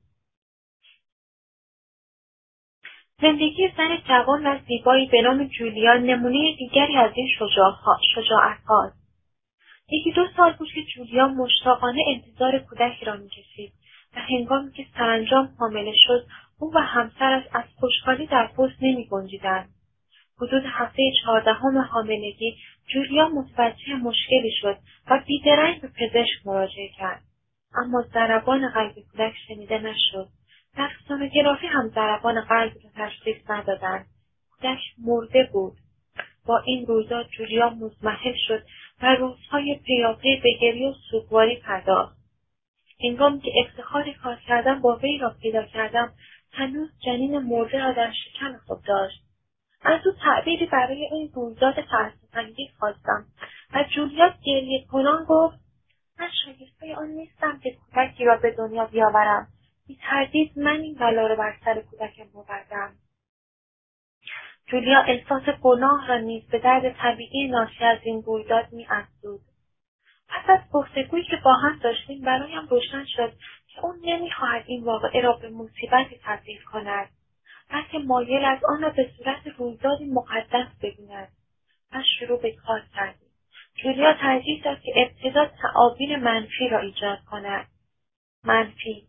زندگی زن جوان و زیبایی به نام جولیا نمونه دیگری از این شجاعت هاست. 1-2 سال بود که جولیا مشتاقانه انتظار کودکی را می‌کشید و هنگامی که سرانجام حامله شد، او و همسرش از خوشحالی در پوست نمی‌گنجیدند. حدود هفته 14 حاملگی جولیا متوجه مشکلی شد و بیدرنگ به پزشک مراجعه کرد. اما ضربان قلب کودک شنیده نشد. در سونوگرافی هم ضربان قلب را تشخیص ندادند. کودک مرده بود. با این رویداد جولیا مضمحل شد و روزهای پیاپی به گریه و سوگواری پرداخت. هنگامی که افتخار کار کردن با وی را پیدا کردم، هنوز جنین مرده را در شکم خود داشت. از او تعبیری برای این رویداد تأسف‌انگیز خواستم و جولیا گریه کنان گفت: من شایسته آن نیستم که کودکی را به دنیا بیاورم. بی تردید من این بلا را بر سر کودکم آوردم. جولیا احساس گناه را نیز به درد طبیعی ناشی از این رویداد می‌افزود. پس از گفتگویی که با هم داشتیم برایم روشن شد که او نمی‌خواهد این واقعه را به مصیبتی تبدیل کند، بلکه مایل از آن را به صورت رویدادی مقدس ببیند. و شروع به کار کردیم. جولیا ترجیح داد که ابتدا تعابیر منفی را ایجاد کند. منفی: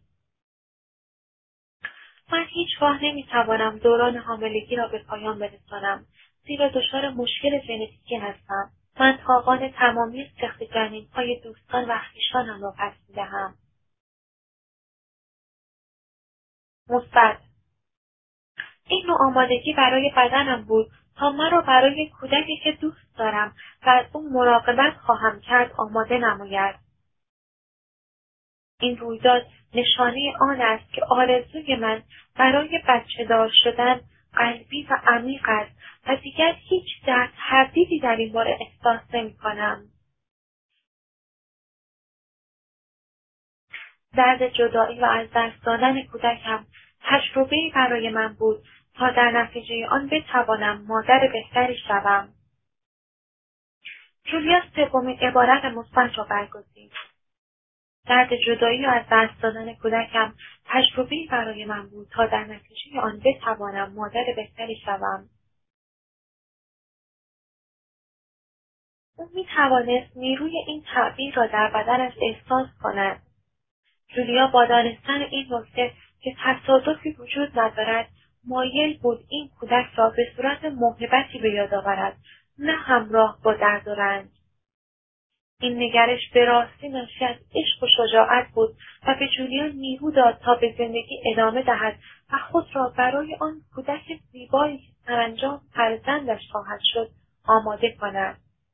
من هیچگاه نمی‌توانم دوران حاملگی را به پایان برسانم، زیرا دچار مشکل ژنتیکی هستم. من تاوان تمامی سقط جنین‌های دوستان و خویشانم را پس می‌دهم. مثبت: این نوع آمادگی برای بدنم بود تا مرا برای کودکی که دوست دارم و از او مراقبت خواهم کرد آماده نماید. این رویداد نشانه آن است که آرزوی من برای بچه‌دار شدن قلبی و عمیق است و دیگر هیچ تردیدی در این باره احساس نمی‌کنم. درد جدایی و از دست دادن کودکم تجربه‌ای برای من بود تا در نتیجه آن بتوانم مادر بهتری شوم. جولیا سومین عبارت مثبت را برگزید. درد جدایی و از دست دادن کودکم تجربه‌ای برای من بود تا در نتیجه آن بتوانم مادر بهتری شوم. او می‌توانست نیروی این تعبیر را در بدنش احساس کند. جولیا با دانستن این نکته که تصادفی وجود ندارد، مایل بود این کودک را به صورت موهبتی به یاد آورد، نه همراه با درد و رنج. این نگرش به راستی ناشی از عشق و شجاعت بود و به جولیا نیرو داد تا به زندگی ادامه دهد و خود را برای آن کودک زیبایی که سرانجام فرزندش خواهد شد آماده کند.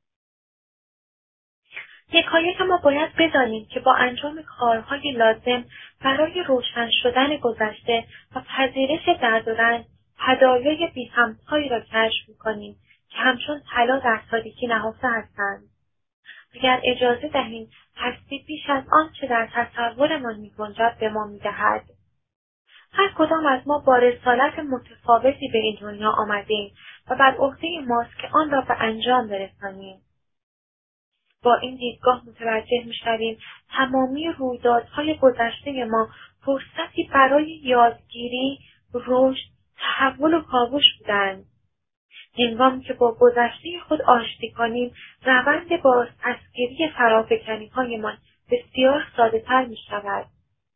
یکایک ما باید بدانیم که با انجام کارهای لازم برای روشن شدن گذشته و پذیرش درد و رنج، هدایای بی‌همتایی را کشف می‌کنیم که همچون طلا در تاریکی نهفته هستند. اگر اجازه دهیم هستی بیش از آنچه در تصورمان می‌گنجد به ما می‌دهد. هر کدام از ما با رسالت متفاوتی به این دنیا آمدیم و بر عهده ماست که آن را به انجام برسانیم. با این دیدگاه متوجه می‌شویم تمامی رویدادهای گذشته ما فرصتی برای یادگیری، رشد، تحول و کاوش بودند. هنگامی که با گذشته خود آشتی کنیم، روند بازپسگیری فرافکنی‌هایمان بسیار ساده‌تر می‌شود.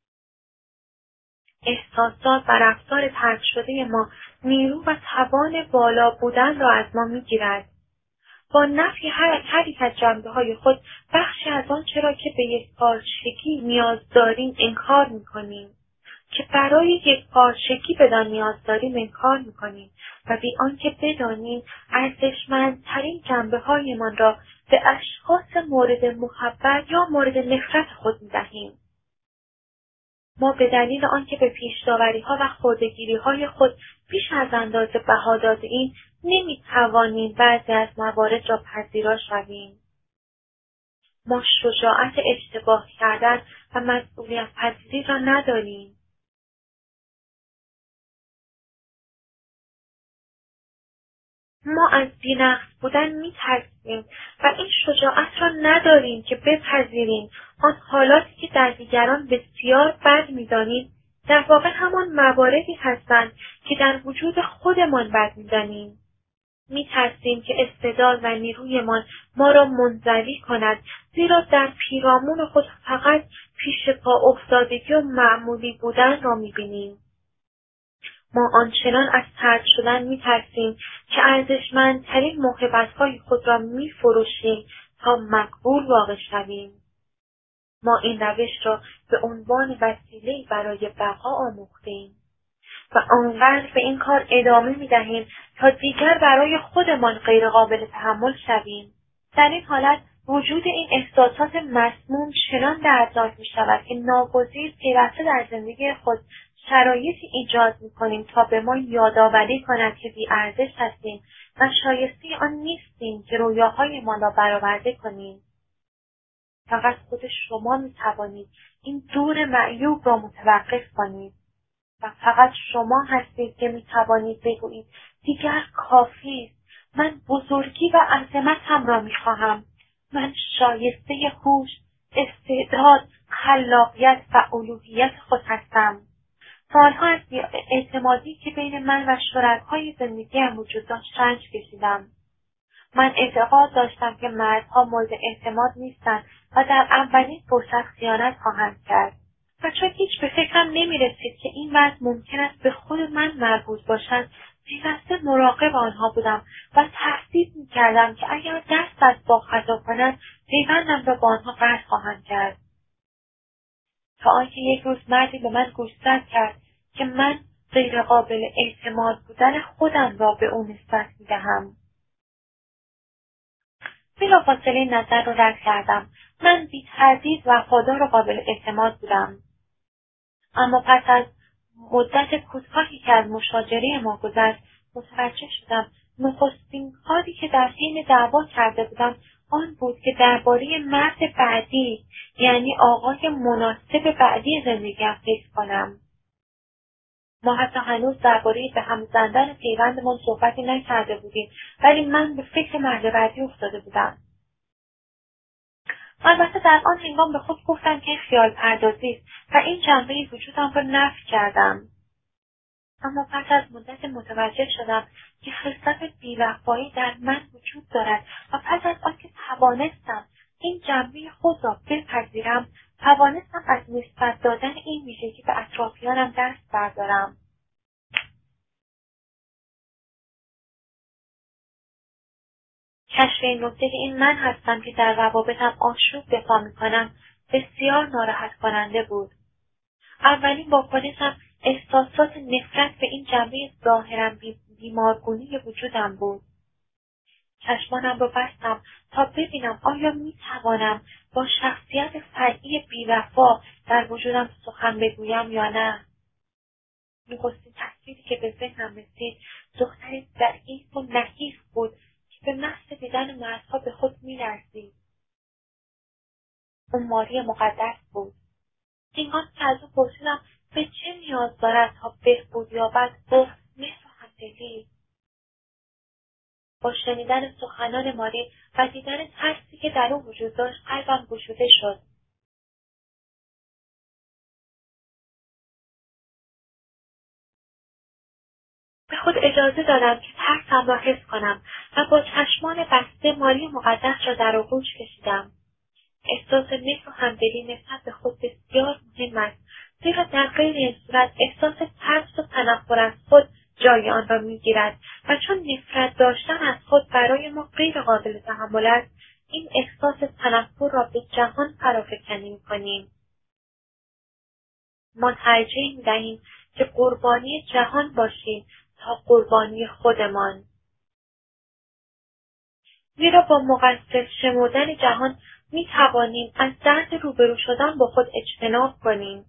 احساسات و رفتار ترک شده ما نیرو و توان بالا بودن را از ما می‌گیرد. با نفی هر یک از جنبه‌های خود، بخشی از آنچه را که به یکپارچگی نیاز داریم انکار می‌کنیم. که برای یکپارچگی بدان نیاز داریم انکار می‌کنیم و بی آنکه بدانیم ارزشمندترین جنبه‌هایمان را به اشخاص مورد محبت یا مورد نفرت خود می‌دهیم. ما به دلیل آنکه به پیش‌داوری‌ها و خرده‌گیری‌های خود بیش از اندازه بها داده‌ایم، نمی‌توانیم بعضی از موارد را پذیرا شویم. ما شجاعت اشتباه کردن و مسئولیت‌پذیری را نداریم. ما از بی‌نقص بودن می‌ترسیم و این شجاعت را نداریم که بپذیریم آن حالاتی که در دیگران بسیار بد می‌دانیم، در واقع همان مواردی هستند که در وجود خودمان بد می‌دانیم. می‌ترسیم که استعداد و نیرویمان ما را منزوی کند، زیرا در پیرامون خود فقط پیش پا افتادگی و معمولی بودن را می‌بینیم. ما آنچنان از طرد شدن می‌ترسیم که ارزشمندترین موهبت‌های خود را می‌فروشیم تا مقبول واقع شویم. ما این روش را به عنوان وسیله‌ای برای بقا آموخته‌ایم و آنقدر به این کار ادامه می‌دهیم تا دیگر برای خودمان غیرقابل تحمل شویم. در این حالت وجود این احساسات مسموم چنان دردناک می‌شود که ناگزیر پیوسته در زندگی خود شرایطی ایجاد می‌کنیم تا به ما یادآوری کند که بی‌ارزش هستیم و شایسته آن نیستیم که رویاهایمان را برآورده کنیم. فقط خود شما می‌توانید این دور معیوب را متوقف کنید و فقط شما هستید که می‌توانید بگویید دیگر کافی است. من بزرگی و عظمتم را می‌خواهم. من شایسته هوش، استعداد، خلاقیت و الوهیت خود هستم. سالها از اعتمادی که بین من و شرکای زندگیم وجود داشت رنج کشیدم. من اعتقاد داشتم که مردها مورد اعتماد نیستند و در اولین فرصت خیانت خواهند کرد. و چون هیچ به فکرم نمی‌رسید که این وضع ممکن است به خود من مربوط باشد، پیوسته مراقب آنها بودم و تهدید می‌کردم که اگر دست از با خطا کنند، پیوندم را با آنها قطع خواهند کرد. تا آنکه یک روز مردی به من گوشزد کرد که من غیرقابل اعتماد بودن خودم را به او نسبت می‌دهم. بلافاصله نظر را رد کردم. من بی‌تردید وفادار و قابل اعتماد بودم. اما پس از مدت کوتاهی که از مشاجره ما گذشت، متوجه شدم نخستین کاری که در حین دعوا کرده بودم آن بود که درباره مرد بعدی، یعنی آقای مناسب بعدی زندگیم فکر کنم. ما حتی هنوز درباره به هم زدن پیوندمان صحبتی نکرده بودیم، ولی من به فکر مرد بعدی افتاده بودم. البته در آن هنگام به خود گفتم که خیال پردازی است و این جنبه وجودم را نفی کردم. اما پس از مدت متوجه شدم که خصلت بی‌وفایی در من وجود دارد و پس از آنکه توانستم این جنبه خود را بپذیرم، توانستم از نسبت دادن این ویژگی به اطرافیانم دست بردارم. کشف این نکته که این من هستم که در روابطم آشوب دفاع می‌کنم بسیار ناراحت کننده بود. اولین واکنشم احساسات نفرت به این جنبه ظاهراً بیمارگونی وجودم بود. چشمانم را بستم تا ببینم آیا می‌توانم با شخصیت فرعی بی‌وفا در وجودم سخن بگویم یا نه. نخستین تصویری که به ذهنم رسید دختری ضعیف و نحیف بود که به محض دیدن مردها به خود می‌لرزید. او ماری مقدس بود. هنگامی که از او پرسیدم به چه نیاز دارد تا بهبود یابد، گفت مهر و همدلی. با شنیدن سخنان ماری و دیدن ترسی که در او وجود داشت قلبم گشوده شد. به خود اجازه دادم که ترسم را حس کنم و با چشمان بسته ماری مقدس را در آغوش کشیدم. احساس مهر و همدلی نسبت به خود بسیار مهم است، زیرا در غیر این صورت احساس ترس و تنفر از خود جای آن را میگیرد و چون نفرت داشتن از خود برای ما غیر قابل تحمل است، این احساس تنفر را به جهان فرافکنی می‌کنیم. ما ترجیح می‌دهیم که قربانی جهان باشیم تا قربانی خودمان. زیرا با مقصر شمردن جهان می‌توانیم از درد روبرو شدن با خود اجتناب کنیم.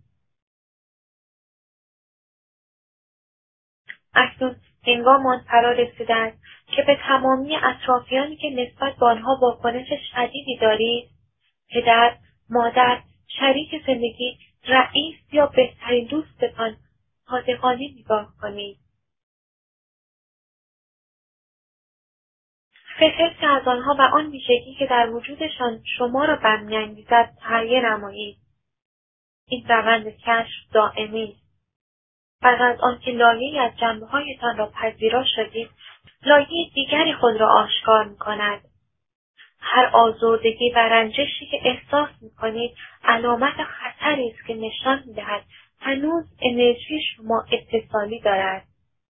اکنون هنگام آن فرا رسیده است که به تمامی اطرافیانی که نسبت به آنها واکنش شدیدی دارید، پدر، مادر، شریک زندگی، رئیس یا بهترین دوستتان، صادقانه نگاه کنید. فهرستی از آنها و آن ویژگی که در وجودشان شما را بر می‌انگیزد تهیه نمایید. این روند کشف دائمی است. پس از آنکه لایه‌ای از جنبه‌هایتان را پذیرا شدید، لایه دیگری خود را آشکار می‌کند. هر آزردگی و رنجشی که احساس می‌کنید علامت خطری است که نشان می‌دهد هنوز انرژی شما اتصالی دارد.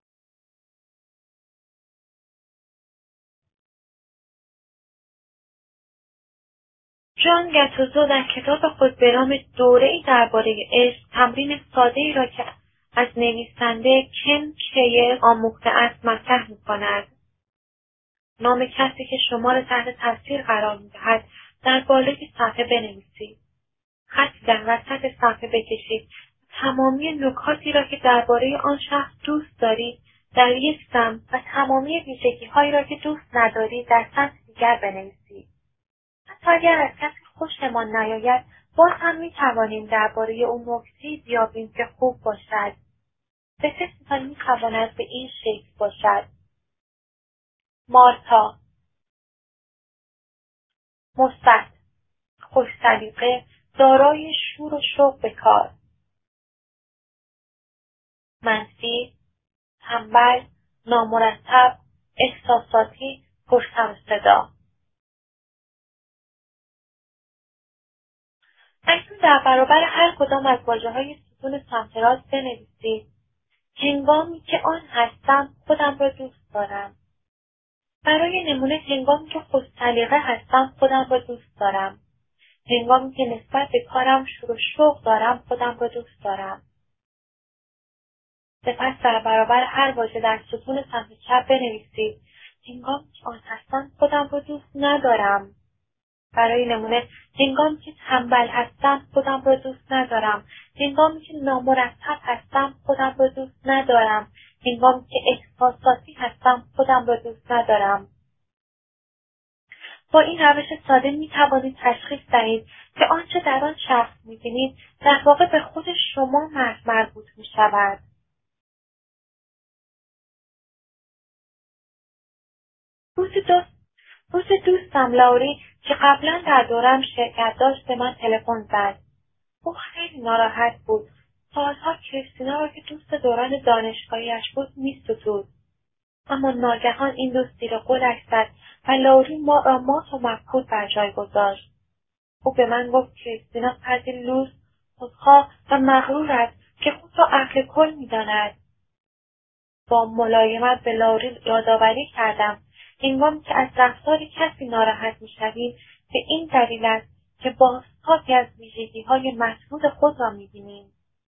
جان گتوزو در کتاب خود به نام دوره‌ای درباره عشق تمرین ساده‌ای را که از نویسنده کن کیر آموخته است مطرح می‌کند. نام کسی که شما را تحت تاثیر قرار می‌دهد در بالای صفحه بنویسید. خطی در وسط صفحه بکشید. تمامی نکاتی را که درباره آن شخص دوست دارید در یک سمت و تمامی ویژگی‌هایی را که دوست ندارید در سمت دیگر بنویسید. حتی اگر از کسی خوشمان نیاید، باز هم می‌توانیم درباره او نکته‌ای بیابیم که خوب باشد. فهرستتان می‌تواند به این شکل باشد: مارتا، مثبت، خوش‌سلیقه، دارای شور و شوق به کار. منفی، تنبل، نامرتب، احساساتی، پرسر و صدا. اکنون در برابر هر کدام از واژه‌های ستون سمت راست بنویسید: هنگامی که آن هستم خودم را دوست دارم. برای نمونه هنگامی که خوش‌سلیقه هستم خودم را دوست دارم. هنگامی که نسبت به کارم شور و شوق دارم خودم را دوست دارم. سپس در برابر هر واژه در ستون سمت چپ بنویسید: هنگامی که آن هستم خودم را دوست ندارم. برای نمونه هنگامی که تنبل هستم خودم را دوست ندارم. هنگامی که نامرتب هستم خودم را دوست ندارم. هنگامی که احساساتی هستم خودم را دوست ندارم. با این روش ساده می توانید تشخیص دهید که آنچه در آن شخص می بینید در واقع به خود شما مربوط می شود. روز دوستم لاوری که قبلا در دورم شرکت داشت به من تلفن زد. او خیلی ناراحت بود. سالها کریستینا را که دوست دوران دانشگاهیش بود می‌ستود. اما ناگهان این دوست زیر قولش زد و لاوری ما را مات و مبهوت بر جای گذاشت. او به من گفت کریستینا فردی لوس، خودخواه و مغرور است که خود را اهل کل می‌داند. با ملایمت به لاوری یادآوری کردم هنگامی که از رفتار کسی ناراحت می‌شویم به این دلیل است که بازتابی از ویژگی‌های مطرود خود را می‌بینیم.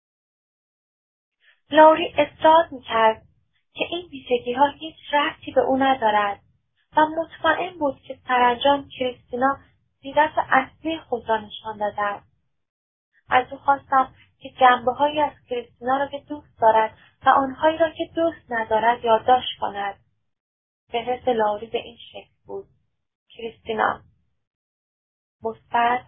لاوری اصرار می‌کرد که این ویژگی‌ها هیچ ربطی به او ندارد و مطمئن بود که سرانجام کریستینا سیرت اصلی خود را نشان داده است. از او خواستم که جنبه‌هایی از کریستینا را که دوست دارد و آنهایی را که دوست ندارد یادداشت کند. فهرست لاوری به این شکل بود: کریستینا، مثبت،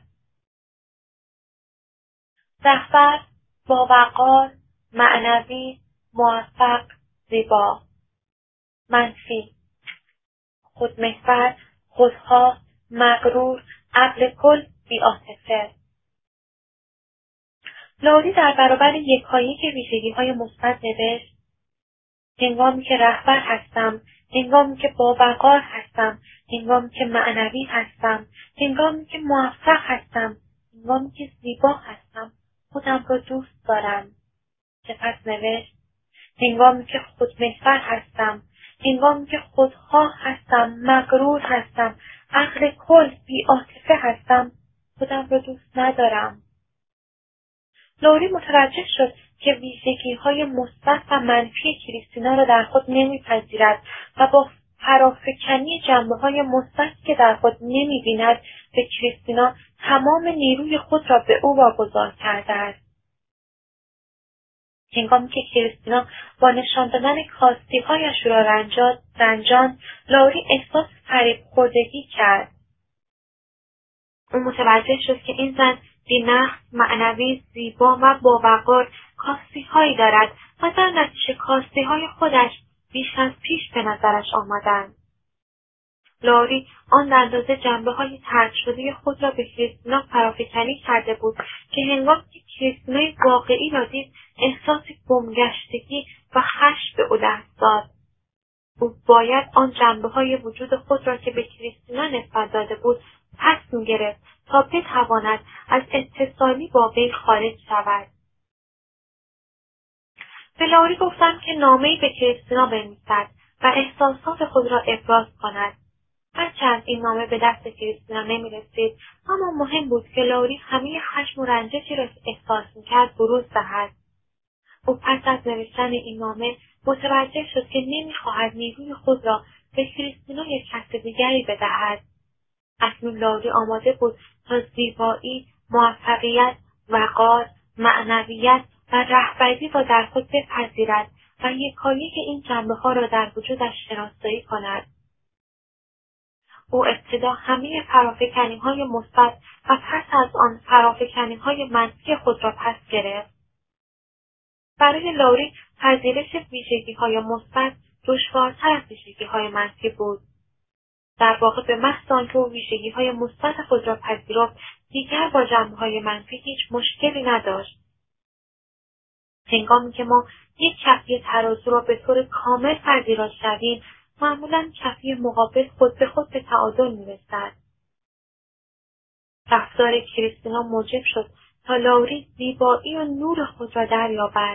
رهبر، باوقار، معنوی، موفق، زیبا. منفی، خودمحور، خودخواه، مغرور، عقل کل، بی‌عاطفه. لاوری در برابر یکایک ویژگی‌های مثبت نوشت: هنگامی که رهبر هستم، هنگامی که باوقار هستم، هنگامی که معنوی هستم، هنگامی که موفق هستم، هنگامی که زیبا هستم، خودم را دوست دارم. سپس نوشت: هنگامی که خودمحور هستم، هنگامی که خودخواه هستم، مغرور هستم، عقل کل، بی‌عاطفه هستم، خودم را دوست ندارم. لوری متوجه شد که ویژگی‌های مثبت و منفی کریستینا را در خود نمی‌پذیرد و با فرافکنی جنبه‌های مثبتی که در خود نمی‌بیند به کریستینا تمام نیروی خود را به او واگذار کرده است. هنگامی که کریستینا با نشان دادن کاستی‌هایش را رنجاند، لوری احساس فریب خوردگی کرد. او متوجه شد که این زن بی‌نقص، معنوی، زیبا و باوقار کاستی‌هایی دارد و در نتیجه کاستی‌های خودش بیش از پیش به نظرش آمدند. لوری آن اندازه جنبه‌های طرد شده خود را به کریستینا فرافکنی کرده بود که هنگامی که کریستینای واقعی را دید، احساس گمگشتگی و خشم به او دست داد. او باید آن جنبه‌های وجود خود را که به کریستینا نسبت داده بود پس می‌گرفت تا بتواند از اتصالی با وی خارج شود. به لوری گفتم که نامه‌ای به کریستینا بنویسد و احساسات خود را ابراز کند. هرچند این نامه به دست کریستینا نمی‌رسید، اما مهم بود که لوری همه خشم و رنجشی را که احساس می‌کرد بروز دهد. او پس از نوشتن این نامه متوجه شد که نمی‌خواهد نیروی خود را به کریستینا یا کس دیگری بدهد. اکنون لوری آماده بود تا زیبایی، موفقیت، وقار، معنویت و رهبری را در خود بپذیرد و یکایک این جنبه‌ها را در وجودش شناسایی کند. او ابتدا همه فرافکنی‌های مثبت و پس از آن فرافکنی‌های منفی خود را پس گرفت. برای لوری پذیرش ویژگی‌های مثبت دشوارتر از ویژگی‌های منفی بود. در واقع به محض آنکه او ویژگی‌های مثبت خود را پذیرفت، دیگر با جنبه‌های منفی هیچ مشکلی نداشت. هنگامی که ما یک کفی ترازو را به طور کامل پذیرا شویم، معمولاً کفی مقابل خود به خود به تعادل می‌رسد. رفتار کریستینا موجب شد تا لوری زیبایی و نور خود را دریابد.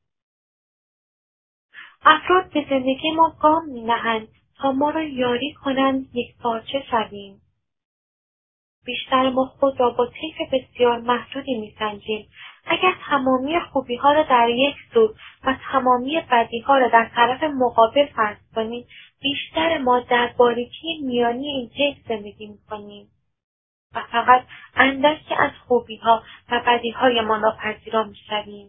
افراد به زندگی ما گام می‌نهند تا ما را یاری کنند یکپارچه شویم. بیشتر ما خود را با طیف بسیار محدودی می‌سنجیم. اگر تمامی خوبی‌ها را در یک سو و تمامی بدی‌ها را در طرف مقابل فرض کنیم، بیشتر ما در باریکی میانی این طیف زندگی می‌کنیم و فقط اندکی از خوبی‌ها و بدی‌هایمان را پذیرا می‌شویم.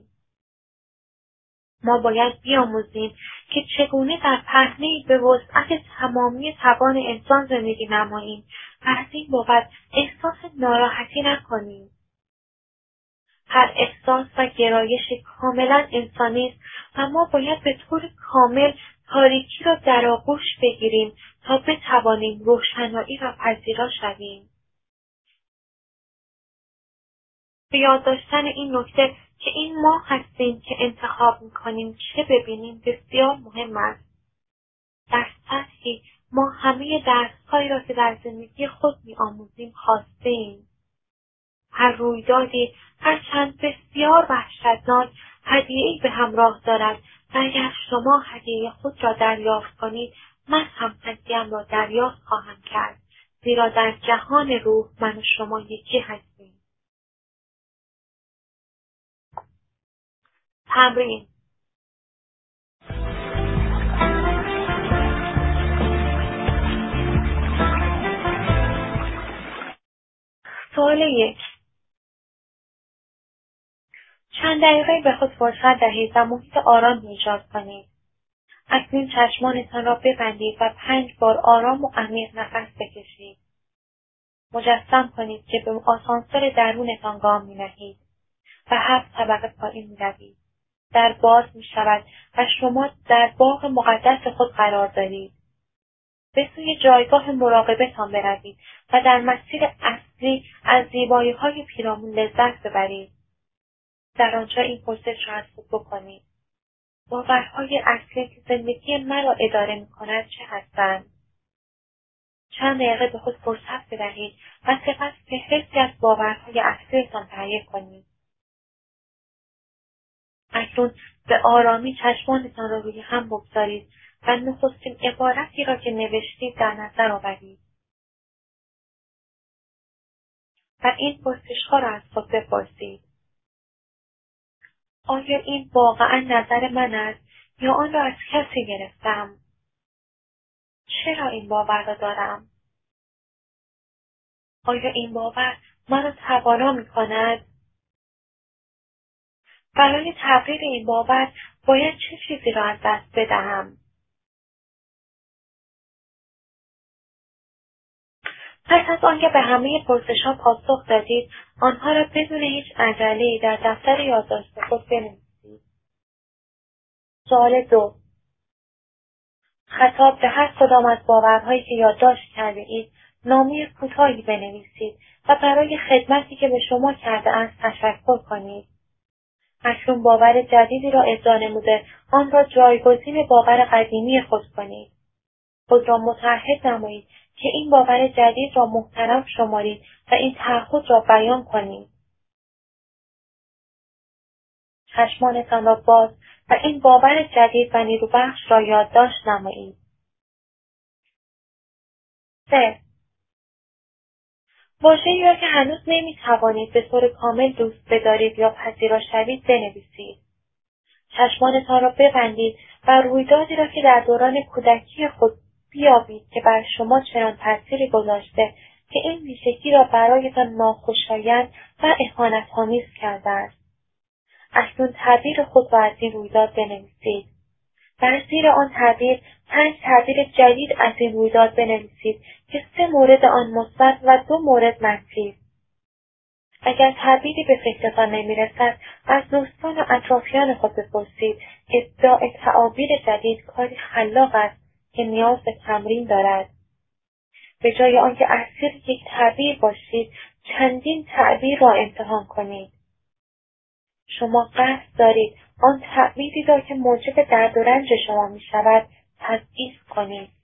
ما باید بیاموزیم که چگونه در پهنه‌ای به وسعت تمامی توان انسان زندگی نماییم و از این بابت احساس ناراحتی نکنیم. هر احساس و گرایش کاملا انسانی است و ما باید به طور کامل تاریکی را در آغوش بگیریم تا بتوانیم روشنایی را پذیرا شویم. به یاد داشتن این نکته که این ما هستیم که انتخاب می‌کنیم چه ببینیم بسیار مهم است. در سطحی ما همه درس‌هایی را که در زندگی خود می‌آموزیم خواسته‌ایم. هر رویدادی هرچند بسیار وحشتناک هدیه‌ای به همراه دارد و اگر شما هدیه خود را دریافت کنید، من هم هدیه‌ام را دریافت خواهم کرد، زیرا در جهان روح من و شما یکی هستیم. تمرین. سوال 1. چند دقیقه به خود فرصت دهید و محیط آرام ایجاد کنید. اکنون چشمانتان را ببندید و 5 بار آرام و عمیق نفس بکشید. مجسم کنید که به آسانسور درونتان گام می‌نهید و 7 طبقه پایین می‌روید. در باز می‌شود و شما در باغ مقدس خود قرار دارید. به سوی جایگاه مراقبه‌تان بروید و در مسیر اصلی از زیبایی‌های پیرامون لذت ببرید. در آنجا این پرسش را از خود بکنید: باورهای اصلی که زندگی مرا اداره می‌کند چه هستند؟ چند دقیقه به خود فرصت بدهید و سپس فهرستی از باورهای اصلیتان تهیه کنید. اکنون به آرامی چشمانتان را روی هم بگذارید و نخستین عبارتی را که نوشتید در نظر آورید. و این پرسش‌ها را از خود بپرسید. آیا این واقعا نظر من است یا آن را از کسی گرفتم؟ چرا این باور را دارم؟ آیا این باور مرا توانا می‌کند؟ برای تغییر این باور باید چه چیزی را از دست بدهم؟ پس از آنکه به همه پرسش‌ها پاسخ دادید، آنها را بدون هیچ عجله‌ای در دفتر یادداشت خود بنویسید. سوال 2. خطاب به هر کدام از باورهایی که یادداشت کرده اید، نامه کوتاهی بنویسید و برای خدمتی که به شما کرده است تشکر کنید. اکنون باور جدیدی را ابداع نموده، آن را جایگزین باور قدیمی خود کنید. خود را متعهد نمایید که این باور جدید را محترم شمارید و این تعهد را بیان کنید. چشمانتان را باز و این باور جدید و نیروبخش را یادداشت نمایید. 3. واژه‌ای را که هنوز نمی‌توانید به طور کامل دوست بدارید یا پذیرا شوید بنویسید. چشمانتان را ببندید و رویدادی را که در دوران کودکی خود بیابید که بر شما چنان تأثیری گذاشته که این ویژگی را برایتان ناخوشایند و اهانت‌آمیز کرده است. اکنون تعبیر خود را از این رویداد بنویسید. در زیر آن تعبیر 5 تعبیر جدید از این رویداد بنویسید که 3 مورد آن مثبت و 2 مورد منفی. اگر تعبیری به فکرتان نمی‌رسد، از دوستان و اطرافیان خود بپرسید. ابداع تعابیر جدید کاری خلاق است که نیاز به تمرین دارد. به جای آنکه اسیر یک تعبیر باشید، چندین تعبیر را امتحان کنید. شما قصد دارید آن تعبیری را که موجب درد و رنج شما می‌شود تضعیف کنید.